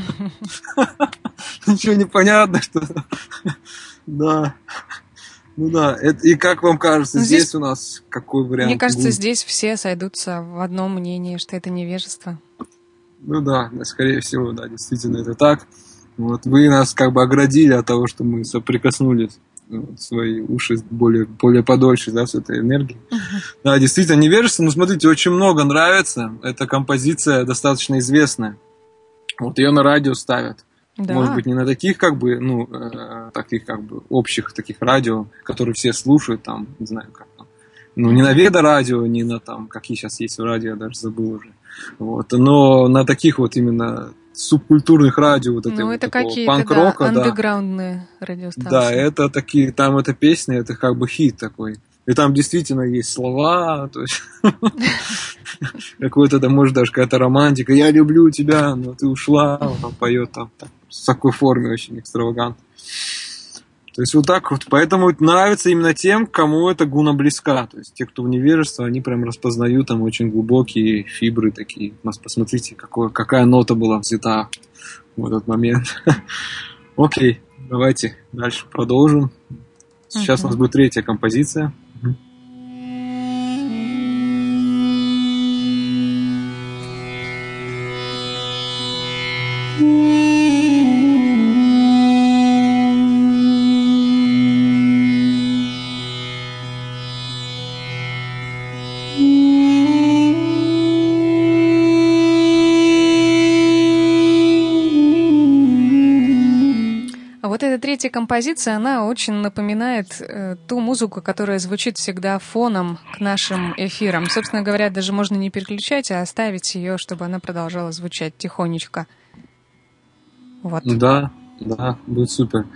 Ничего не понятно, что... Да. Ну да. Это, и как вам кажется, здесь, здесь у нас какой вариант? Мне кажется, будет? Здесь все сойдутся в одном мнении, что это невежество. Ну да, скорее всего, да, действительно это так. Вот вы нас как бы оградили от того, что мы соприкоснулись свои уши более, более подольше, да, с этой энергией. Uh-huh. Да, действительно, невежество, ну, смотрите, очень много нравится. Эта композиция достаточно известная. Вот ее на радио ставят. Да. Может быть, не на таких, как бы, ну, э, таких, как бы, общих таких радио, которые все слушают, там, не знаю, как там. Ну, не на Веда-радио, не на там, какие сейчас есть радио, я даже забыл уже. Вот. Но на таких вот именно субкультурных радио, вот ну, вот это какие-то, панк-рока, да, да. андеграундные радиостанции. Да, это такие, там эта песня, это как бы хит такой. И там действительно есть слова, то есть какой-то, да, может, даже какая-то романтика. Я люблю тебя, но ты ушла. Он поет там в такой форме очень экстравагантно. То есть вот так вот. Поэтому нравится именно тем, кому эта гуна близка. То есть те, кто в невежестве, они прям распознают там очень глубокие фибры такие. Посмотрите, какой, какая нота была взята в этот момент. Окей, давайте дальше продолжим. Сейчас uh-huh. у нас будет третья композиция. Uh-huh. Третья композиция, она очень напоминает э, ту музыку, которая звучит всегда фоном к нашим эфирам. Собственно говоря, даже можно не переключать, а оставить ее, чтобы она продолжала звучать тихонечко. Вот. Да, да, будет супер.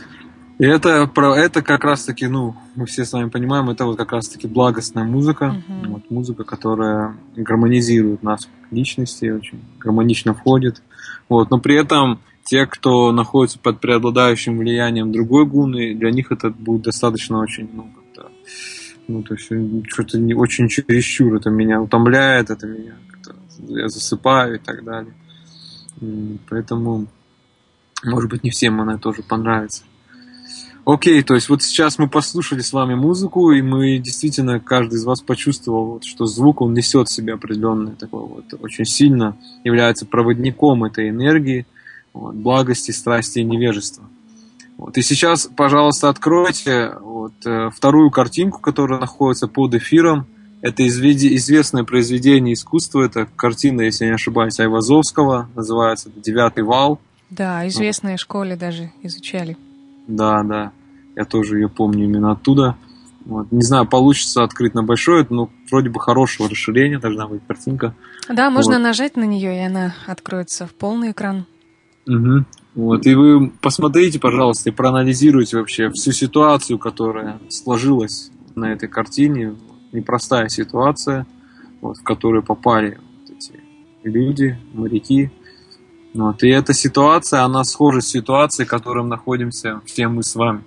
И это, это как раз-таки, ну, мы все с вами понимаем, это вот как раз-таки благостная музыка. Uh-huh. Вот, музыка, которая гармонизирует нас как личности, очень гармонично входит. Вот, но при этом те, кто находится под преобладающим влиянием другой гуны, для них это будет достаточно очень, ну, как-то, ну, то есть, что-то не очень чересчур, это меня утомляет, это меня как-то, я засыпаю и так далее. И поэтому, может быть, не всем она тоже понравится. Окей, то есть вот сейчас мы послушали с вами музыку, и мы действительно, каждый из вас почувствовал, вот, что звук, он несет в себе определенное такое вот, очень сильно является проводником этой энергии, вот, благости, страсти и невежества. Вот. И сейчас, пожалуйста, откройте вот, э, вторую картинку, которая находится под эфиром. Это изведи- известное произведение искусства. Это картина, если я не ошибаюсь, Айвазовского. Называется «Девятый вал». Да, известная, в школе даже изучали. Да, да. Я тоже ее помню именно оттуда. Вот. Не знаю, получится открыть на большое, но вроде бы хорошего расширения должна быть картинка. Да, можно вот. нажать на нее, и она откроется в полный экран. Угу. Вот. И вы посмотрите, пожалуйста, и проанализируйте вообще всю ситуацию, которая сложилась на этой картине. Непростая ситуация, вот, в которую попали вот эти люди, моряки. Вот. И эта ситуация, она схожа с ситуацией, в которой находимся все мы с вами.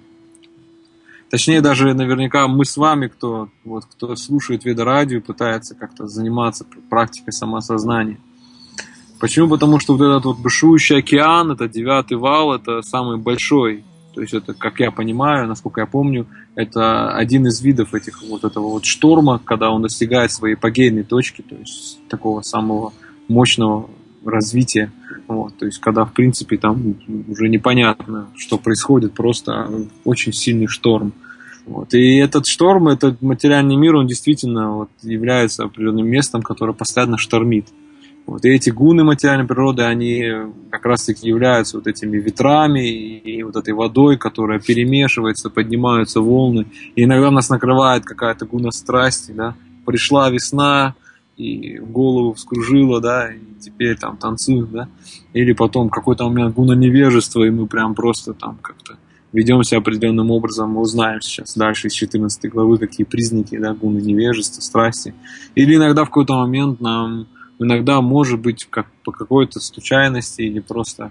Точнее, даже наверняка мы с вами, кто, вот, кто слушает Веда-радио, пытается как-то заниматься практикой самосознания. Почему? Потому что вот этот вот бушующий океан, это девятый вал, это самый большой. То есть это, как я понимаю, насколько я помню, это один из видов этих вот этого вот шторма, когда он достигает своей апогейной точки, то есть такого самого мощного развития. Вот, то есть когда, в принципе, там уже непонятно, что происходит, просто очень сильный шторм. Вот. И этот шторм, этот материальный мир, он действительно вот, является определенным местом, которое постоянно штормит. Вот. И эти гуны материальной природы, они как раз-таки являются вот этими ветрами и, и вот этой водой, которая перемешивается, поднимаются волны. И иногда нас накрывает какая-то гуна страсти, да. Пришла весна, и голову вскружила, да, и теперь там танцуем, да. Или потом какой-то момент гуна невежества, и мы прям просто там как-то ведем себя определенным образом. Мы узнаем сейчас дальше из четырнадцатой главы, какие признаки, да, гуны невежества, страсти. Или иногда в какой-то момент нам иногда, может быть, как по какой-то случайности или просто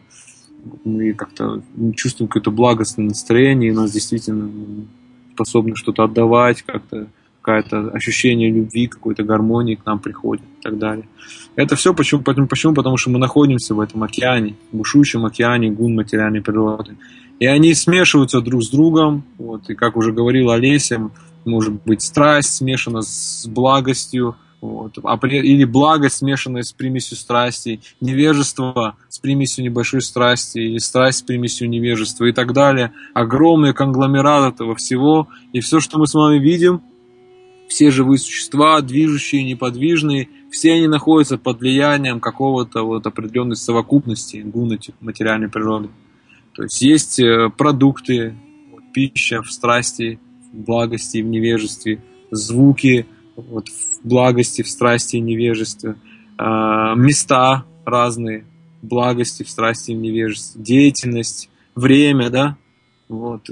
мы как-то чувствуем какое-то благостное настроение, и нас действительно способны что-то отдавать, как-то какое-то ощущение любви, какой-то гармонии к нам приходит и так далее. Это все почему? Почему? Потому что мы находимся в этом океане, в бушующем океане гун материальной природы. И они смешиваются друг с другом. Вот, и как уже говорила Олеся, может быть страсть смешана с благостью, Вот. Или благость, смешанная с примесью страсти, невежество с примесью небольшой страсти, или страсть с примесью невежества и так далее. Огромный конгломерат этого всего. И все, что мы с вами видим, все живые существа, движущие, неподвижные, все они находятся под влиянием какого-то вот определенной совокупности гуна материальной природы. То есть есть продукты, пища в страсти, в благости и в невежестве, звуки вот, в благости, в страсти и невежестве, места разные, в благости, в страсти и в невежестве, деятельность, время, да, вот,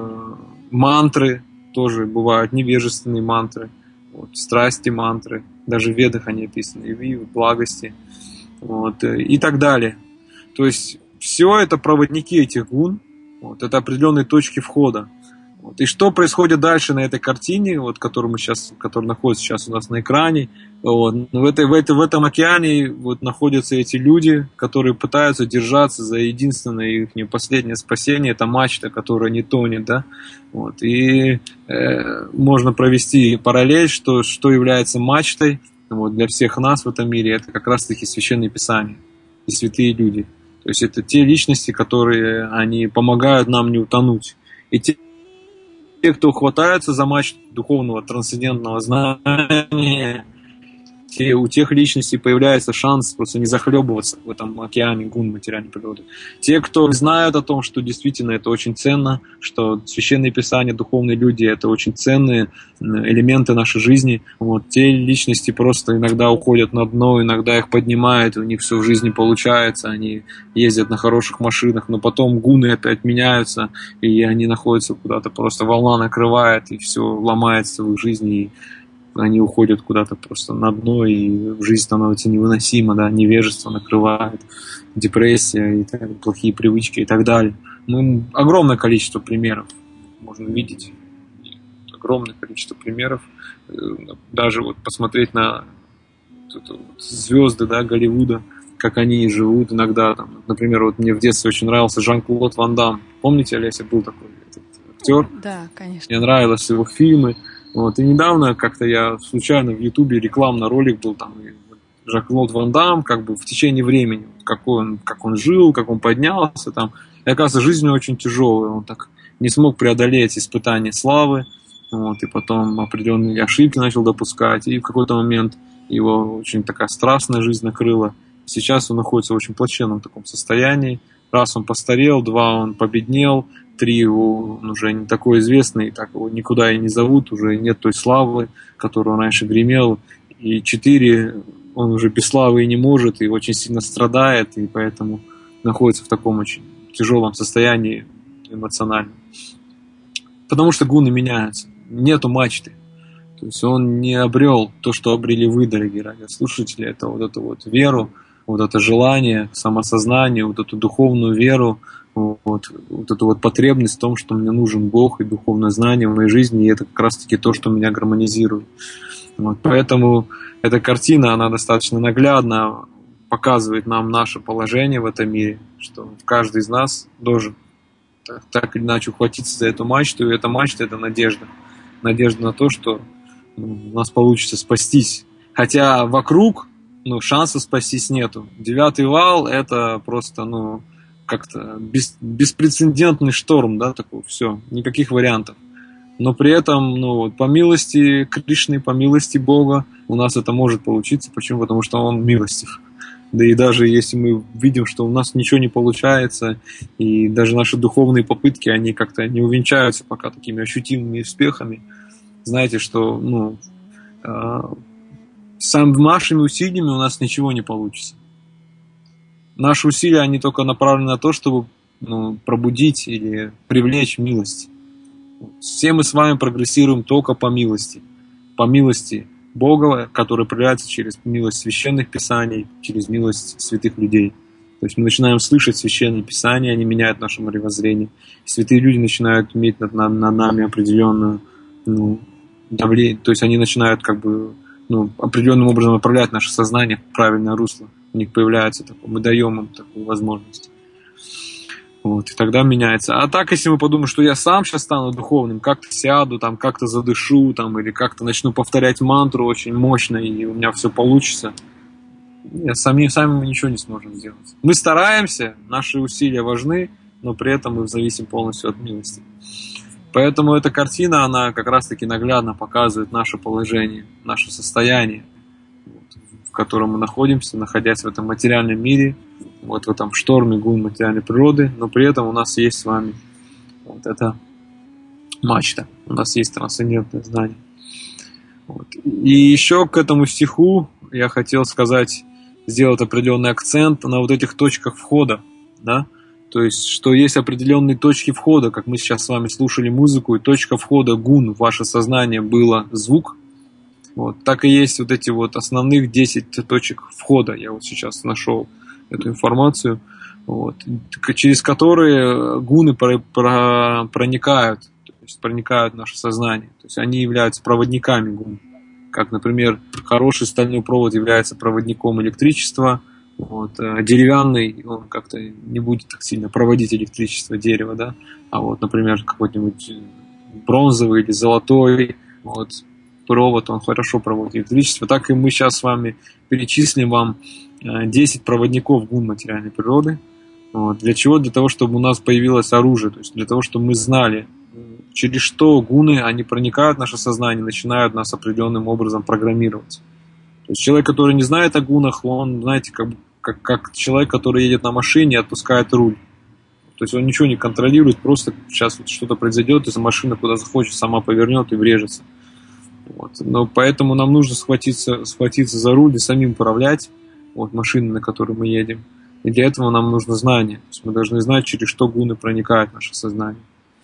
мантры тоже бывают, невежественные мантры, вот, страсти мантры, даже в Ведах они описаны, и в благости, вот, и так далее. То есть все это проводники этих гун, вот, это определенные точки входа. Вот. И что происходит дальше на этой картине, вот, которую мы сейчас, которая находится сейчас у нас на экране, вот, в, этой, в, этой, в этом океане вот, находятся эти люди, которые пытаются держаться за единственное их последнее спасение, это мачта, которая не тонет, да, вот. И э, можно провести параллель, что, что является мачтой вот, для всех нас в этом мире, это как раз-таки священные писания и святые люди. То есть это те личности, которые они помогают нам не утонуть. И те, те кто хватаются за мачту духовного трансцендентного знания, те, у тех личностей появляется шанс просто не захлебываться в этом океане гун материальной природы. Те, кто знают о том, что действительно это очень ценно, что священные писания, духовные люди — это очень ценные элементы нашей жизни, вот, те личности просто иногда уходят на дно, иногда их поднимают, у них все в жизни получается, они ездят на хороших машинах, но потом гуны опять меняются, и они находятся куда-то, просто волна накрывает, и все ломается в их жизни, и они уходят куда-то просто на дно, и жизнь становится невыносима, да, невежество накрывает, депрессия, и так, плохие привычки и так далее. Ну, огромное количество примеров можно видеть, огромное количество примеров. Даже вот посмотреть на вот, звезды, да, Голливуда, как они живут иногда. Там, например, вот мне в детстве очень нравился Жан-Клод Ван Дамм. Помните, Олеся, был такой этот актер? Да, конечно. Мне нравились его фильмы. Вот, и недавно как-то я случайно в Ютубе рекламный ролик был, там, Жан-Клод Ван Дамм, как бы в течение времени, как он, как он жил, как он поднялся, там, и оказывается, жизнь у него очень тяжелая, он так не смог преодолеть испытания славы, вот, и потом определенные ошибки начал допускать, и в какой-то момент его очень такая страстная жизнь накрыла. Сейчас он находится в очень плачевном таком состоянии, раз он постарел, два он победнел, три его он уже не такой известный, так его никуда и не зовут, уже нет той славы, которую он раньше гремел, и четыре он уже без славы и не может, и очень сильно страдает, и поэтому находится в таком очень тяжелом состоянии эмоциональном. Потому что гуны меняются, нету мачты. То есть он не обрел то, что обрели вы, дорогие радиослушатели, это вот эту вот веру, вот это желание, самосознание, вот эту духовную веру, вот, вот эту вот потребность в том, что мне нужен Бог и духовное знание в моей жизни, и это как раз-таки то, что меня гармонизирует. Вот, поэтому эта картина, она достаточно наглядно показывает нам наше положение в этом мире, что каждый из нас должен так, так или иначе ухватиться за эту мачту, и эта мачта — это надежда. Надежда на то, что ну, у нас получится спастись. Хотя вокруг ну, шанса спастись нету. Девятый вал — это просто, ну, как-то бес, беспрецедентный шторм, да, такой, все, никаких вариантов. Но при этом, ну, вот, по милости Кришны, по милости Бога у нас это может получиться. Почему? Потому что Он милостив. Да и даже если мы видим, что у нас ничего не получается, и даже наши духовные попытки, они как-то не увенчаются пока такими ощутимыми успехами, знаете, что, ну, э, сам нашими усилиями у нас ничего не получится. Наши усилия, они только направлены на то, чтобы ну, пробудить или привлечь милость. Все мы с вами прогрессируем только по милости. По милости Бога, который проявляется через милость священных писаний, через милость святых людей. То есть мы начинаем слышать священные писания, они меняют наше мировоззрение. Святые люди начинают иметь над, над, над нами определенную ну, давление. То есть они начинают как бы ну, определенным образом направлять наше сознание в правильное русло. У них появляется такое, мы даем им такую возможность. Вот, и тогда меняется. А так, если мы подумаем, что я сам сейчас стану духовным, как-то сяду, там, как-то задышу, там, или как-то начну повторять мантру очень мощно, и у меня все получится, я сами, сами мы ничего не сможем сделать. Мы стараемся, наши усилия важны, но при этом мы зависим полностью от милости. Поэтому эта картина, она как раз-таки наглядно показывает наше положение, наше состояние, в котором мы находимся, находясь в этом материальном мире, вот в этом шторме гун материальной природы, но при этом у нас есть с вами вот эта мачта, у нас есть трансцендентное знание. Вот. И еще к этому стиху я хотел сказать, сделать определенный акцент на вот этих точках входа, да, то есть, что есть определенные точки входа, как мы сейчас с вами слушали музыку, и точка входа гун в ваше сознание было звук, вот, так и есть вот эти вот основных десять точек входа, я вот сейчас нашел эту информацию, вот, через которые гуны про, про, проникают, то есть проникают в наше сознание. То есть они являются проводниками гун. Как, например, хороший стальной провод является проводником электричества, вот, а деревянный, он как-то не будет так сильно проводить электричество дерева, да, а вот, например, какой-нибудь бронзовый или золотой вот, провод, он хорошо проводит электричество. Так и мы сейчас с вами перечислим вам десять проводников гун материальной природы. Вот. Для чего? Для того, чтобы у нас появилось оружие, то есть для того, чтобы мы знали, через что гуны, они проникают в наше сознание, начинают нас определенным образом программировать. То есть человек, который не знает о гунах, он, знаете, как, как, как человек, который едет на машине и отпускает руль. То есть он ничего не контролирует, просто сейчас вот что-то произойдет, и машина куда захочет, сама повернет и врежется. Вот. Но поэтому нам нужно схватиться, схватиться за руль и самим управлять вот, машиной, на которой мы едем. И для этого нам нужно знание. То есть мы должны знать, через что гуны проникают в наше сознание.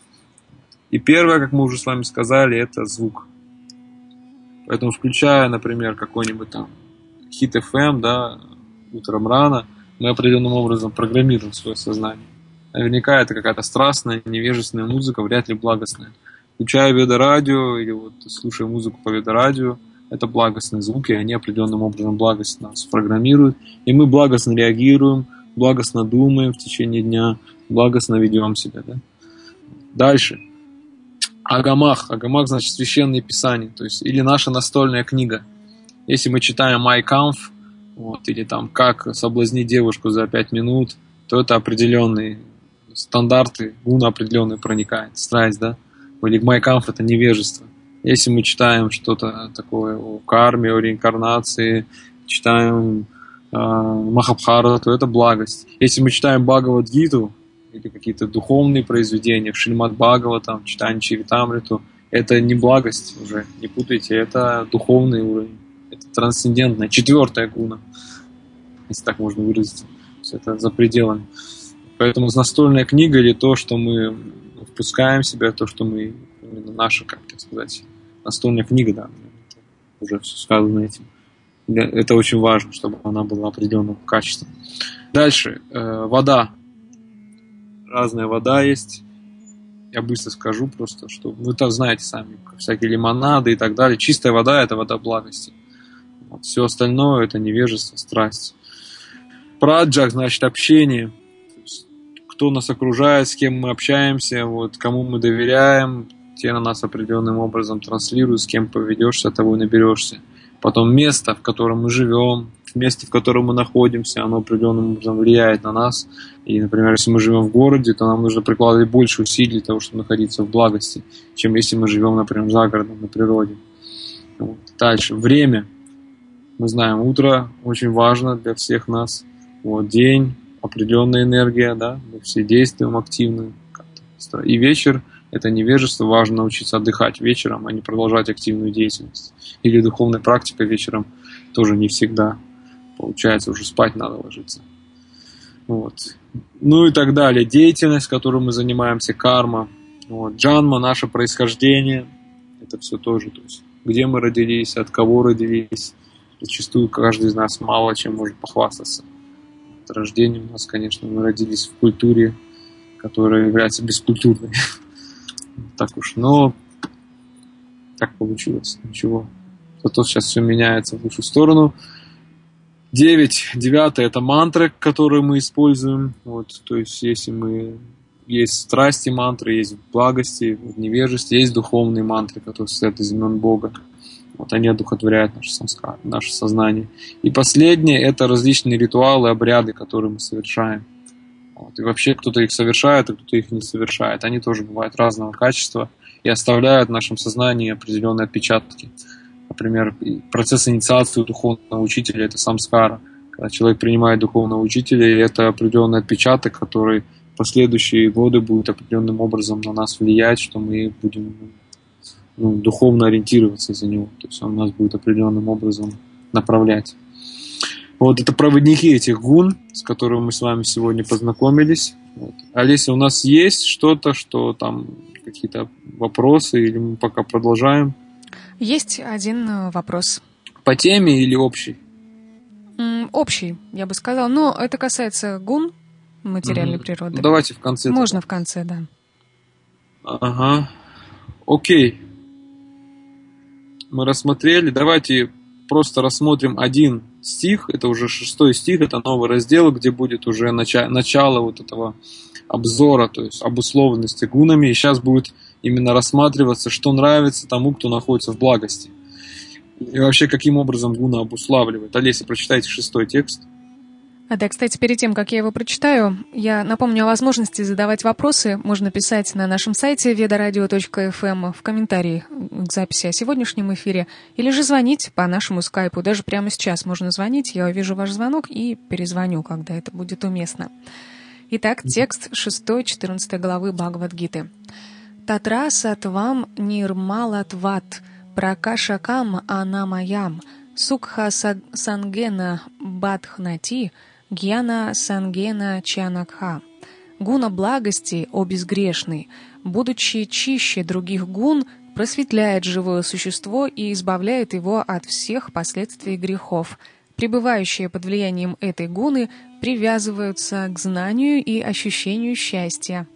И первое, как мы уже с вами сказали, это звук. Поэтому, включая, например, какой-нибудь там хит эф эм, да, утром рано, мы определенным образом программируем свое сознание. Наверняка это какая-то страстная, невежественная музыка, вряд ли благостная. Включая ведорадио или вот слушая музыку по ведорадио, это благостные звуки, они определенным образом благостно нас программируют, и мы благостно реагируем, благостно думаем в течение дня, благостно ведем себя. Да? Дальше. Агамах. Агамах значит священные писания, то есть или наша настольная книга. Если мы читаем Май Камф, вот, или там «Как соблазнить девушку за пять минут», то это определенные стандарты, гуна определенные проникает, страсть, да? Или Май Камф — это невежество. Если мы читаем что-то такое о карме, о реинкарнации, читаем э, Махабхарату, то это благость. Если мы читаем Бхагавад-гиту или какие-то духовные произведения, в Шримад Бхагаватам, читаем Чаритамриту, это не благость уже, не путайте, это духовный уровень, это трансцендентная, четвертая гуна, если так можно выразиться. То есть это за пределами. Поэтому настольная книга или то, что мы впускаем в себя, то, что мы, именно наша, как так сказать, настольная книга, да, уже все сказано этим. Это очень важно, чтобы она была определенного качества. Дальше. Э, вода. Разная вода есть. Я быстро скажу просто, что вы там знаете сами, всякие лимонады и так далее. Чистая вода — это вода благости. Вот. Все остальное — это невежество, страсть. Праджак, значит, общение. Кто нас окружает, с кем мы общаемся, вот, кому мы доверяем, те на нас определенным образом транслируют, с кем поведешься, того и наберешься. Потом место, в котором мы живем, место, в котором мы находимся, оно определенным образом влияет на нас. И, например, если мы живем в городе, то нам нужно прикладывать больше усилий для того, чтобы находиться в благости, чем если мы живем, например, за городом, на природе. Вот. Дальше. Время. Мы знаем, утро очень важно для всех нас. Вот. День, определенная энергия, да, мы все действуем активно. И вечер — это невежество, важно научиться отдыхать вечером, а не продолжать активную деятельность. Или духовная практика вечером тоже не всегда. Получается, уже спать надо ложиться. Вот. Ну и так далее. Деятельность, которой мы занимаемся, карма. Вот. Джанма, наше происхождение. Это все тоже. То есть, где мы родились, от кого родились. Зачастую каждый из нас мало чем может похвастаться. От рождения у нас, конечно, мы родились в культуре, которая является бескультурной. Так уж. Но так получилось. Ничего. Зато сейчас все меняется в лучшую сторону. Девять, девятое – это мантры, которые мы используем. Вот, то есть, если мы... Есть страсти мантры, есть благости, невежество, есть духовные мантры, которые состоят из имен Бога. Вот они одухотворяют наше самскар, наше сознание. И последнее – это различные ритуалы, обряды, которые мы совершаем. Вот. И вообще кто-то их совершает, а кто-то их не совершает. Они тоже бывают разного качества и оставляют в нашем сознании определенные отпечатки. Например, процесс инициации у духовного учителя – это самскара. Когда человек принимает духовного учителя, это определенный отпечаток, который в последующие годы будет определенным образом на нас влиять, что мы будем ну, духовно ориентироваться за него. То есть он нас будет определенным образом направлять. Вот это проводники этих гун, с которыми мы с вами сегодня познакомились. Вот. Олеся, у нас есть что-то, что там какие-то вопросы, или мы пока продолжаем? Есть один вопрос. По теме или общий? М, общий, я бы сказала. Но это касается гун материальной Угу. природы. Ну, давайте в конце. Можно в конце, да. Ага. Окей. Мы рассмотрели. Давайте просто рассмотрим один стих. Это уже шестой стих. Это новый раздел, где будет уже начало, начало вот этого обзора, то есть обусловленности гунами. И сейчас будет именно рассматриваться, что нравится тому, кто находится в благости. И вообще, каким образом гуна обуславливает. Олеся, прочитайте шестой текст. А да, кстати, перед тем, как я его прочитаю, я напомню о возможности задавать вопросы. Можно писать на нашем сайте ведарадио точка эф эм в комментарии к записи о сегодняшнем эфире, или же звонить по нашему скайпу. Даже прямо сейчас можно звонить, я увижу ваш звонок и перезвоню, когда это будет уместно. Итак, текст шестой четырнадцатой главы Бхагавад-гиты. «Татра сатвам нирмалатват пракашакам анамаям сукха сангена бадхнати гьяна сангена чанакха». Гуна благости, о безгрешный, будучи чище других гун, просветляет живое существо и избавляет его от всех последствий грехов. Пребывающие под влиянием этой гуны привязываются к знанию и ощущению счастья.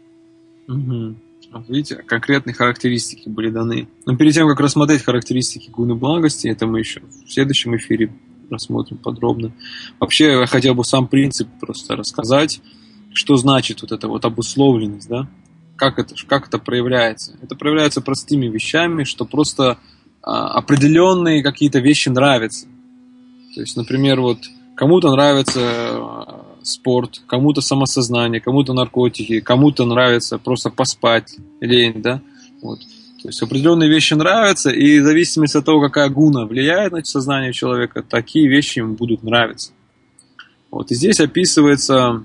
Угу. Видите, конкретные характеристики были даны. Но перед тем, как рассмотреть характеристики гуны благости, это мы еще в следующем эфире рассмотрим подробно. Вообще, я хотел бы сам принцип просто рассказать, что значит вот эта вот обусловленность, да? Как это, как это проявляется? Это проявляется простыми вещами, что просто а, определенные какие-то вещи нравятся. То есть, например, вот кому-то нравится спорт, кому-то самосознание, кому-то наркотики, кому-то нравится просто поспать, лень, да? Вот. То есть определенные вещи нравятся, и в зависимости от того, какая гуна влияет на сознание человека, такие вещи ему будут нравиться. Вот. И здесь описывается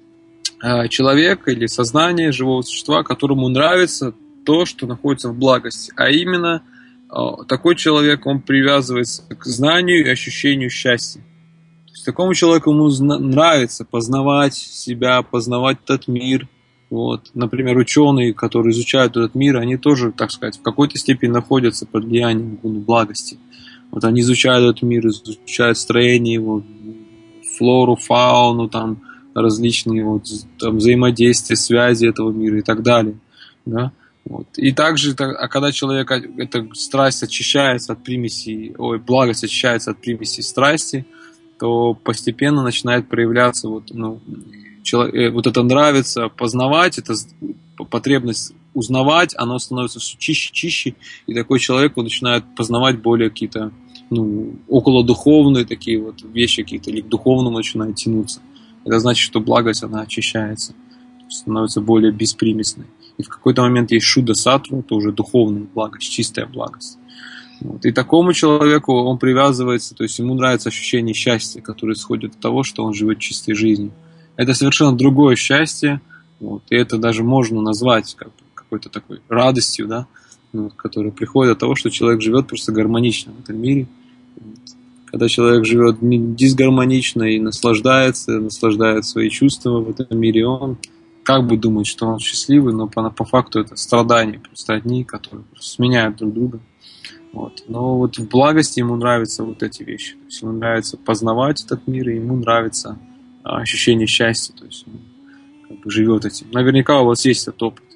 э, человек или сознание живого существа, которому нравится то, что находится в благости. А именно, э, такой человек, он привязывается к знанию и ощущению счастья. Такому человеку ему нравится познавать себя, познавать этот мир. Вот. Например, ученые, которые изучают этот мир, они тоже, так сказать, в какой-то степени находятся под влиянием гуны благости. Вот они изучают этот мир, изучают строение его, флору, фауну, там, различные вот, там, взаимодействия, связи этого мира и так далее. Да? Вот. И также, а когда человек, эта страсть очищается от примесей, ой, благость очищается от примесей страсти, то постепенно начинает проявляться вот, ну, человек, вот это нравится познавать, это потребность узнавать, оно становится все чище, чище, и такой человек он начинает познавать более какие-то ну, околодуховные такие вот вещи, какие-то или к духовному начинает тянуться. Это значит, что благость, она очищается, становится более беспримесной. И в какой-то момент есть шуда-саттва, это уже духовная благость, чистая благость. Вот. И такому человеку он привязывается, то есть ему нравится ощущение счастья, которое исходит от того, что он живет чистой жизнью. Это совершенно другое счастье, вот. И это даже можно назвать как, какой-то такой радостью, да, вот, которая приходит от того, что человек живет просто гармонично в этом мире. Вот. Когда человек живет дисгармонично и наслаждается, наслаждает свои чувства в этом мире, он как бы думает, что он счастливый, но по, по факту это страдания, просто одни, которые сменяют друг друга. Вот. Но вот в благости ему нравятся вот эти вещи. То есть ему нравится познавать этот мир, и ему нравится а, ощущение счастья. То есть он как бы живет этим. Наверняка у вас есть этот опыт.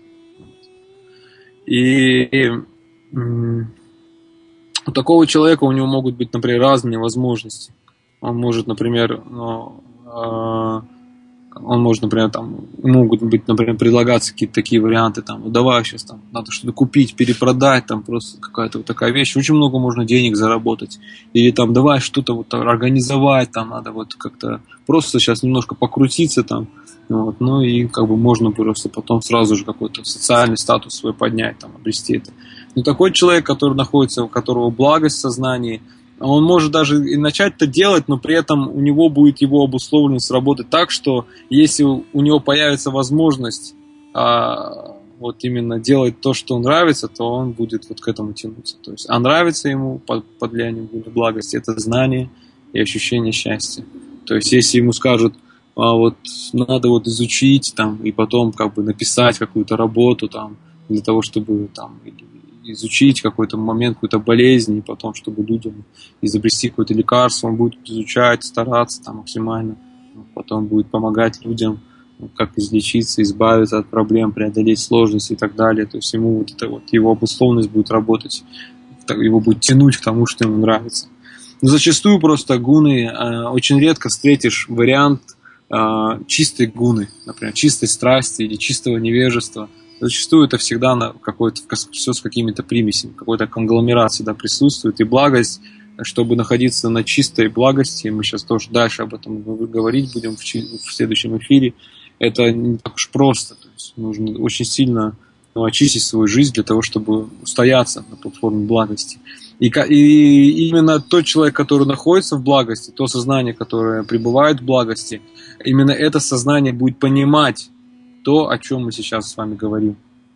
И, и м- у такого человека у него могут быть, например, разные возможности. Он может, например, ну, э, он может, например, там, могут быть, например, предлагаться какие-то такие варианты, там, ну, давай сейчас там, надо что-то купить, перепродать, там, просто какая-то вот такая вещь, очень много можно денег заработать, или там, давай что-то вот организовать, там, надо вот как-то просто сейчас немножко покрутиться, там, вот, ну, и как бы можно просто потом сразу же какой-то социальный статус свой поднять, там, обрести это. Но такой человек, который находится, у которого благость в сознании, он может даже и начать это делать, но при этом у него будет его обусловленность работать так, что если у него появится возможность а, вот именно делать то, что нравится, то он будет вот к этому тянуться. То есть, а нравится ему под, под влиянием благости это знание и ощущение счастья. То есть, если ему скажут, а, вот надо вот изучить там, и потом как бы написать какую-то работу там, для того, чтобы там, изучить какой-то момент, какую-то болезнь, и потом, чтобы людям изобрести какое-то лекарство, он будет изучать, стараться там максимально, потом будет помогать людям, как излечиться, избавиться от проблем, преодолеть сложности и так далее. То есть ему вот это вот, его обусловленность будет работать, его будет тянуть к тому, что ему нравится. Но зачастую просто гуны, э, очень редко встретишь вариант э, чистой гуны, например, чистой страсти или чистого невежества. Зачастую это всегда на какой-то, все с какими-то примесями, какой-то конгломерат всегда присутствует. И благость, чтобы находиться на чистой благости, мы сейчас тоже дальше об этом говорить будем в, в следующем эфире, это не так уж просто. То есть нужно очень сильно ну, очистить свою жизнь для того, чтобы устояться на платформе благости. И, и именно тот человек, который находится в благости, то сознание, которое пребывает в благости, именно это сознание будет понимать то, о чем мы сейчас с вами говорим.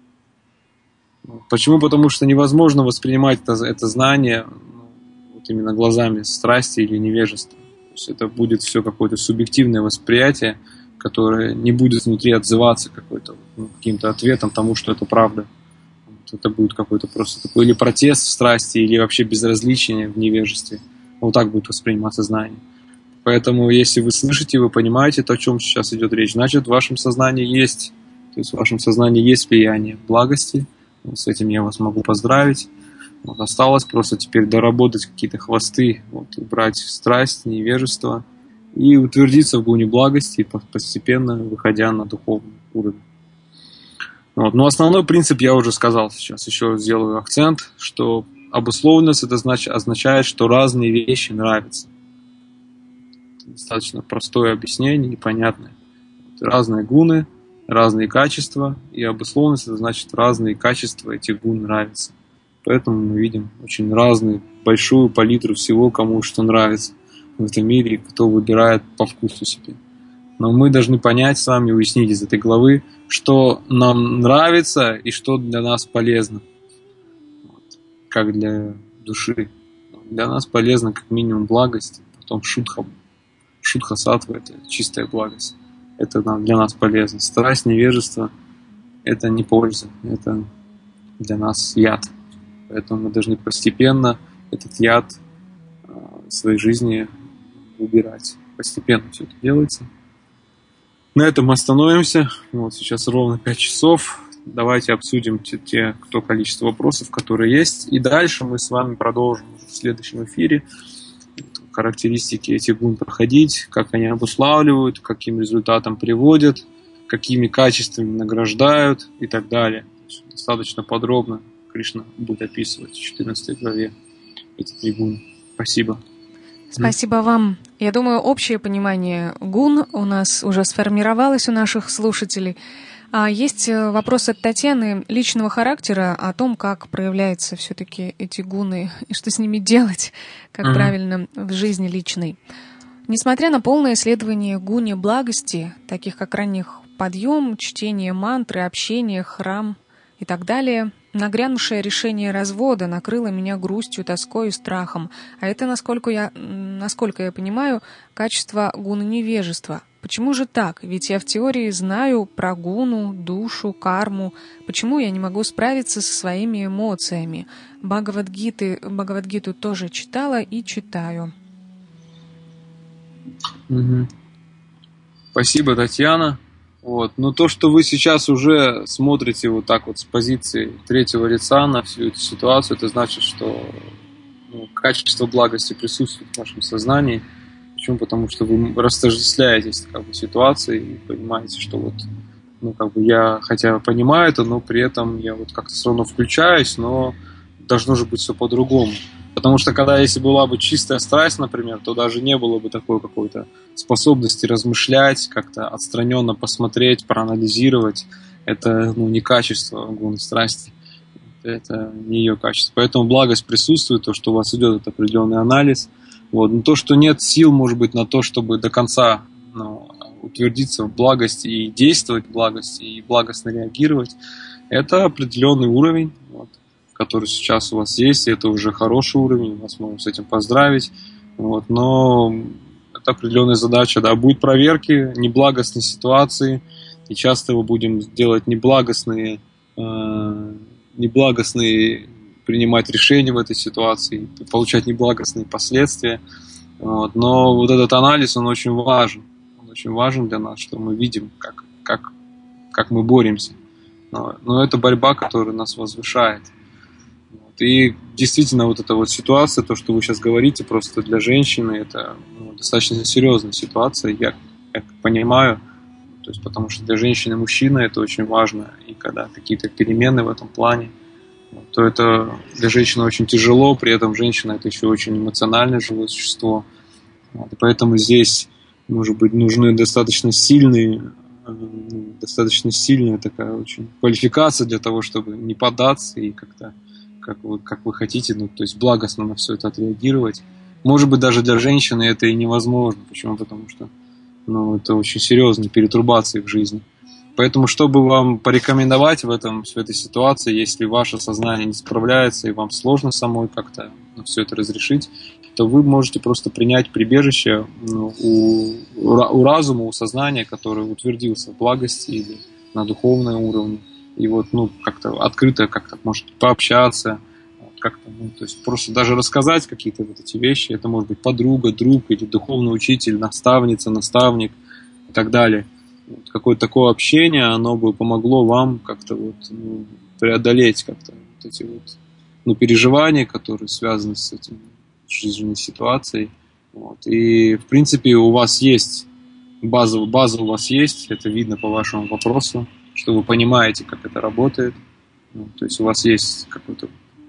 Почему? Потому что невозможно воспринимать это, это знание ну, вот именно глазами страсти или невежества. То есть это будет все какое-то субъективное восприятие, которое не будет внутри отзываться какой-то, ну, каким-то ответом тому, что это правда. Вот это будет какой-то просто такой или протест в страсти, или вообще безразличие в невежестве. Вот так будет восприниматься знание. Поэтому, если вы слышите, вы понимаете, то, о чем сейчас идет речь, значит, в вашем сознании есть, то есть в вашем сознании есть влияние благости. Вот с этим я вас могу поздравить. Вот осталось просто теперь доработать какие-то хвосты, вот, убрать страсть, невежество и утвердиться в гуне благости, постепенно выходя на духовный уровень. Вот. Но основной принцип я уже сказал сейчас. Еще раз сделаю акцент, что обусловленность это значит, означает, что разные вещи нравятся. Достаточно простое объяснение и понятное. Разные гуны, разные качества, и обусловленность это значит разные качества этих гун нравятся. Поэтому мы видим очень разную, большую палитру всего, кому что нравится в этом мире, кто выбирает по вкусу себе. Но мы должны понять с вами, уяснить из этой главы, что нам нравится и что для нас полезно. Вот. Как для души. Для нас полезно как минимум благость, потом шутха. Шутха саттва – это чистая благость. Это для нас полезно. Страсть, невежество – это не польза. Это для нас яд. Поэтому мы должны постепенно этот яд в своей жизни убирать. Постепенно все это делается. На этом мы остановимся. Вот сейчас ровно пять часов. Давайте обсудим те, те кто количество вопросов, которые есть. И дальше мы с вами продолжим в следующем эфире характеристики этих гун проходить, как они обуславливают, к каким результатам приводят, какими качествами награждают и так далее. Достаточно подробно Кришна будет описывать в четырнадцатой главе эти три гуны. Спасибо. Спасибо вам. Я думаю, общее понимание гун у нас уже сформировалось у наших слушателей. А есть вопрос от Татьяны личного характера о том, как проявляются все-таки эти гуны и что с ними делать, как uh-huh. правильно в жизни личной. Несмотря на полное исследование гуни благости, таких как ранних подъем, чтение мантры, общение, храм и так далее, нагрянувшее решение развода накрыло меня грустью, тоской и страхом. А это, насколько я, насколько я понимаю, качество гуны невежества. Почему же так? Ведь я в теории знаю про гуну, душу, карму. Почему я не могу справиться со своими эмоциями? Бхагавад-гиты, Бхагавад-гиту тоже читала и читаю. Угу. Спасибо, Татьяна. Вот. Но то, что вы сейчас уже смотрите вот так вот с позиции третьего лица на всю эту ситуацию, это значит, что ну, качество благости присутствует в вашем сознании. Почему? Потому что вы растождествляетесь как бы ситуацией и понимаете, что вот, ну, как бы я, хотя понимаю это, но при этом я вот как-то все равно включаюсь, но должно же быть все по-другому. Потому что когда, если была бы чистая страсть, например, то даже не было бы такой какой-то способности размышлять, как-то отстраненно посмотреть, проанализировать. Это, ну, не качество гона страсти, это не ее качество. Поэтому благость присутствует, то, что у вас идет этот определенный анализ. Вот. Но то, что нет сил, может быть, на то, чтобы до конца, ну, утвердиться в благости и действовать в благости, и благостно реагировать, это определенный уровень, вот, который сейчас у вас есть, и это уже хороший уровень, вас можем с этим поздравить. Вот. Но это определенная задача. Да, будут проверки, неблагостные ситуации, и часто мы будем делать неблагостные, э, неблагостные, принимать решения в этой ситуации, получать неблагостные последствия. Вот. Но вот этот анализ, он очень важен. Он очень важен для нас, что мы видим, как, как, как мы боремся. Но, но это борьба, которая нас возвышает. Вот. И действительно, вот эта вот ситуация, то, что вы сейчас говорите, просто для женщины, это, ну, достаточно серьезная ситуация, я, я понимаю. То есть, потому что для женщины и мужчины это очень важно. И когда какие-то перемены в этом плане, то это для женщины очень тяжело. При этом женщина — это еще очень эмоциональное живое существо. Вот, и поэтому здесь, может быть, нужны достаточно сильные, достаточно сильная такая очень квалификация для того, чтобы не поддаться и как-то, как вы, как вы хотите, ну, то есть благостно на все это отреагировать. Может быть, даже для женщины это и невозможно. Почему? Потому что, ну, это очень серьезные перетрубации в жизни. Поэтому, чтобы вам порекомендовать в, этом, в этой ситуации, если ваше сознание не справляется и вам сложно самой как-то, ну, все это разрешить, то вы можете просто принять прибежище, ну, у, у разума, у сознания, который утвердился в благости или на духовном уровне. И вот, ну, как-то открыто, как-то, может, пообщаться, как-то, ну, то есть просто даже рассказать какие-то вот эти вещи. Это может быть подруга, друг или духовный учитель, наставница, наставник и так далее. Вот какое-то такое общение, оно бы помогло вам как-то вот, ну, преодолеть как-то вот эти вот, ну, переживания, которые связаны с этим жизненной ситуацией. Вот. И, в принципе, у вас есть база, база у вас есть, это видно по вашему вопросу, что вы понимаете, как это работает. Ну, то есть у вас есть какое-то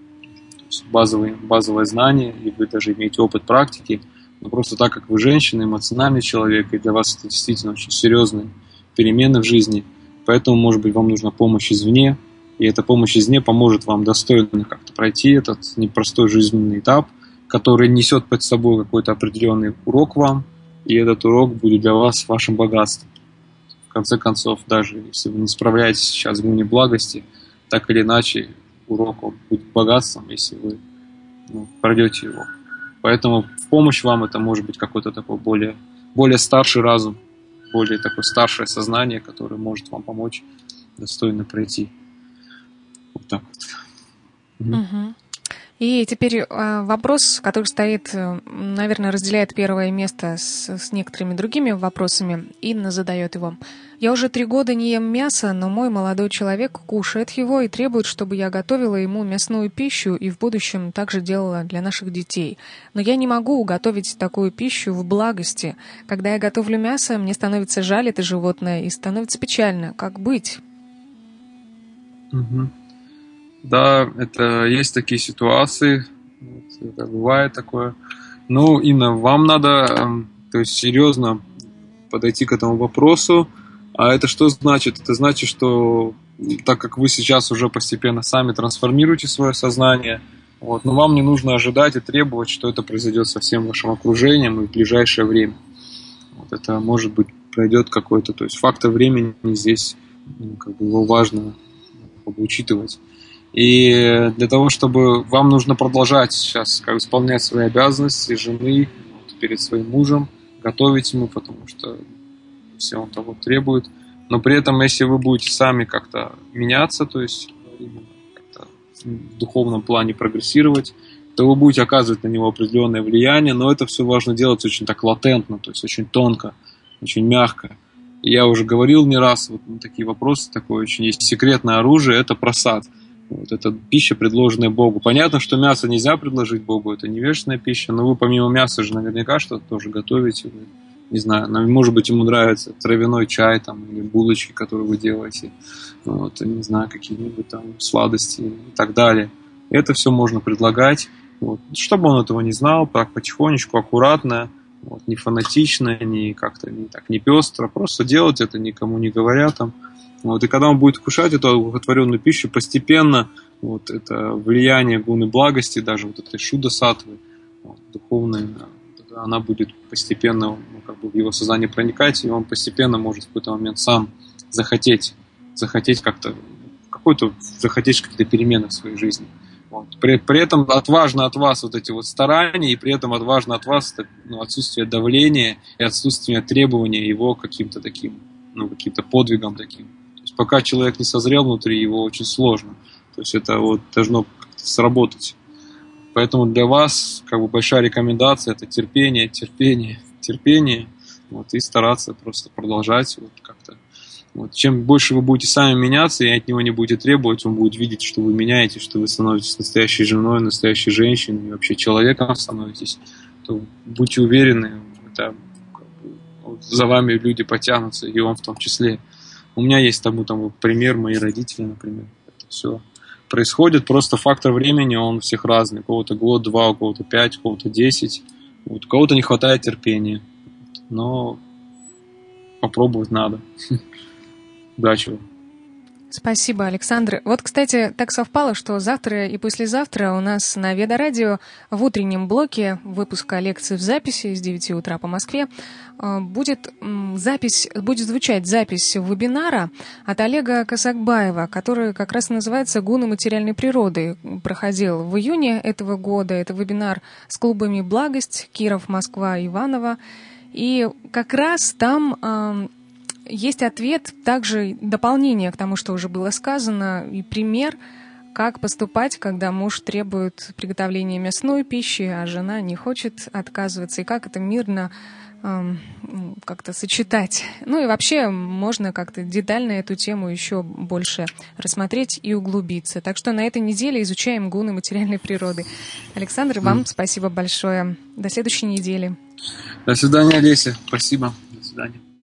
базовое, базовое знание, и вы даже имеете опыт практики. Но просто так как вы женщина, эмоциональный человек, и для вас это действительно очень серьезные перемены в жизни, поэтому, может быть, вам нужна помощь извне, и эта помощь извне поможет вам достойно как-то пройти этот непростой жизненный этап, который несет под собой какой-то определенный урок вам, и этот урок будет для вас вашим богатством. В конце концов, даже если вы не справляетесь сейчас в гуне благости, так или иначе урок будет богатством, если вы, ну, пройдете его. Поэтому в помощь вам это может быть какой-то такой более, более старший разум, более такое старшее сознание, которое может вам помочь достойно пройти. Вот так вот. Угу. И теперь э, вопрос, который стоит, э, наверное, разделяет первое место с, с некоторыми другими вопросами. Инна задает его. Я уже три года не ем мясо, но мой молодой человек кушает его и требует, чтобы я готовила ему мясную пищу и в будущем также делала для наших детей. Но я не могу уготовить такую пищу в благости. Когда я готовлю мясо, мне становится жаль это животное и становится печально. Как быть? Угу. Да, это есть такие ситуации, это бывает такое. Ну, Инна, вам надо, то есть, серьезно подойти к этому вопросу. А это что значит? Это значит, что так как вы сейчас уже постепенно сами трансформируете свое сознание, вот, но вам не нужно ожидать и требовать, что это произойдет со всем вашим окружением и в ближайшее время. Вот это, может быть, пройдет какой-то, то есть фактор времени здесь, ну, как бы его важно, как бы, учитывать. И для того, чтобы вам нужно продолжать сейчас как исполнять свои обязанности жены перед своим мужем, готовить ему, потому что все он того требует. Но при этом, если вы будете сами как-то меняться, то есть как-то в духовном плане прогрессировать, то вы будете оказывать на него определенное влияние, но это все важно делать очень так латентно, то есть очень тонко, очень мягко. И я уже говорил не раз, вот на такие вопросы, такое очень есть секретное оружие, это просад. Вот это пища, предложенная Богу. Понятно, что мясо нельзя предложить Богу, это невежественная пища, но вы помимо мяса же наверняка что-то тоже готовите. Не знаю, может быть, ему нравится травяной чай там, или булочки, которые вы делаете, вот, не знаю, какие-нибудь там сладости и так далее. Это все можно предлагать, вот, чтобы он этого не знал, так потихонечку, аккуратно, вот, не фанатично, не как-то не так, не пестро, просто делать это, никому не говоря там. Вот, и когда он будет вкушать эту одухотворенную пищу, постепенно вот, это влияние гуны благости, даже вот этой шуда-саттвы, вот, духовной, она будет постепенно, ну, как бы в его сознание проникать, и он постепенно может в какой-то момент сам захотеть, захотеть как-то, какой-то, захотеть какие-то перемены в своей жизни. Вот. При, при этом отважно от вас вот эти вот старания, и при этом отважно от вас ну, отсутствие давления и отсутствие требования его каким-то таким, ну, каким-то подвигом таким. То есть пока человек не созрел внутри, его очень сложно. То есть это вот должно как-то сработать. Поэтому для вас как бы большая рекомендация это терпение, терпение, терпение, вот, и стараться просто продолжать вот, как-то. Вот. Чем больше вы будете сами меняться и от него не будете требовать, он будет видеть, что вы меняетесь, что вы становитесь настоящей женой, настоящей женщиной и вообще человеком становитесь, то будьте уверены, это, как бы, вот, за вами люди потянутся, и он в том числе. У меня есть тому там пример, мои родители, например, это все происходит, просто фактор времени, он у всех разный. У кого-то год, два, у кого-то пять, у кого-то десять. Вот, у кого-то не хватает терпения. Но попробовать надо. Удачи вам. Спасибо, Александр. Вот, кстати, так совпало, что завтра и послезавтра у нас на Веда Радио в утреннем блоке выпуска лекций в записи с девяти утра по Москве будет запись, будет звучать запись вебинара от Олега Косакбаева, который как раз называется «Гуны материальной природы». Проходил в июне этого года. Это вебинар с клубами «Благость», Киров, Москва, Иваново. И как раз там есть ответ, также дополнение к тому, что уже было сказано, и пример, как поступать, когда муж требует приготовления мясной пищи, а жена не хочет отказываться, и как это мирно э, как-то сочетать. Ну и вообще можно как-то детально эту тему еще больше рассмотреть и углубиться. Так что на этой неделе изучаем гуны материальной природы. Александр, вам mm. спасибо большое. До следующей недели. До свидания, Олеся. Спасибо. До свидания.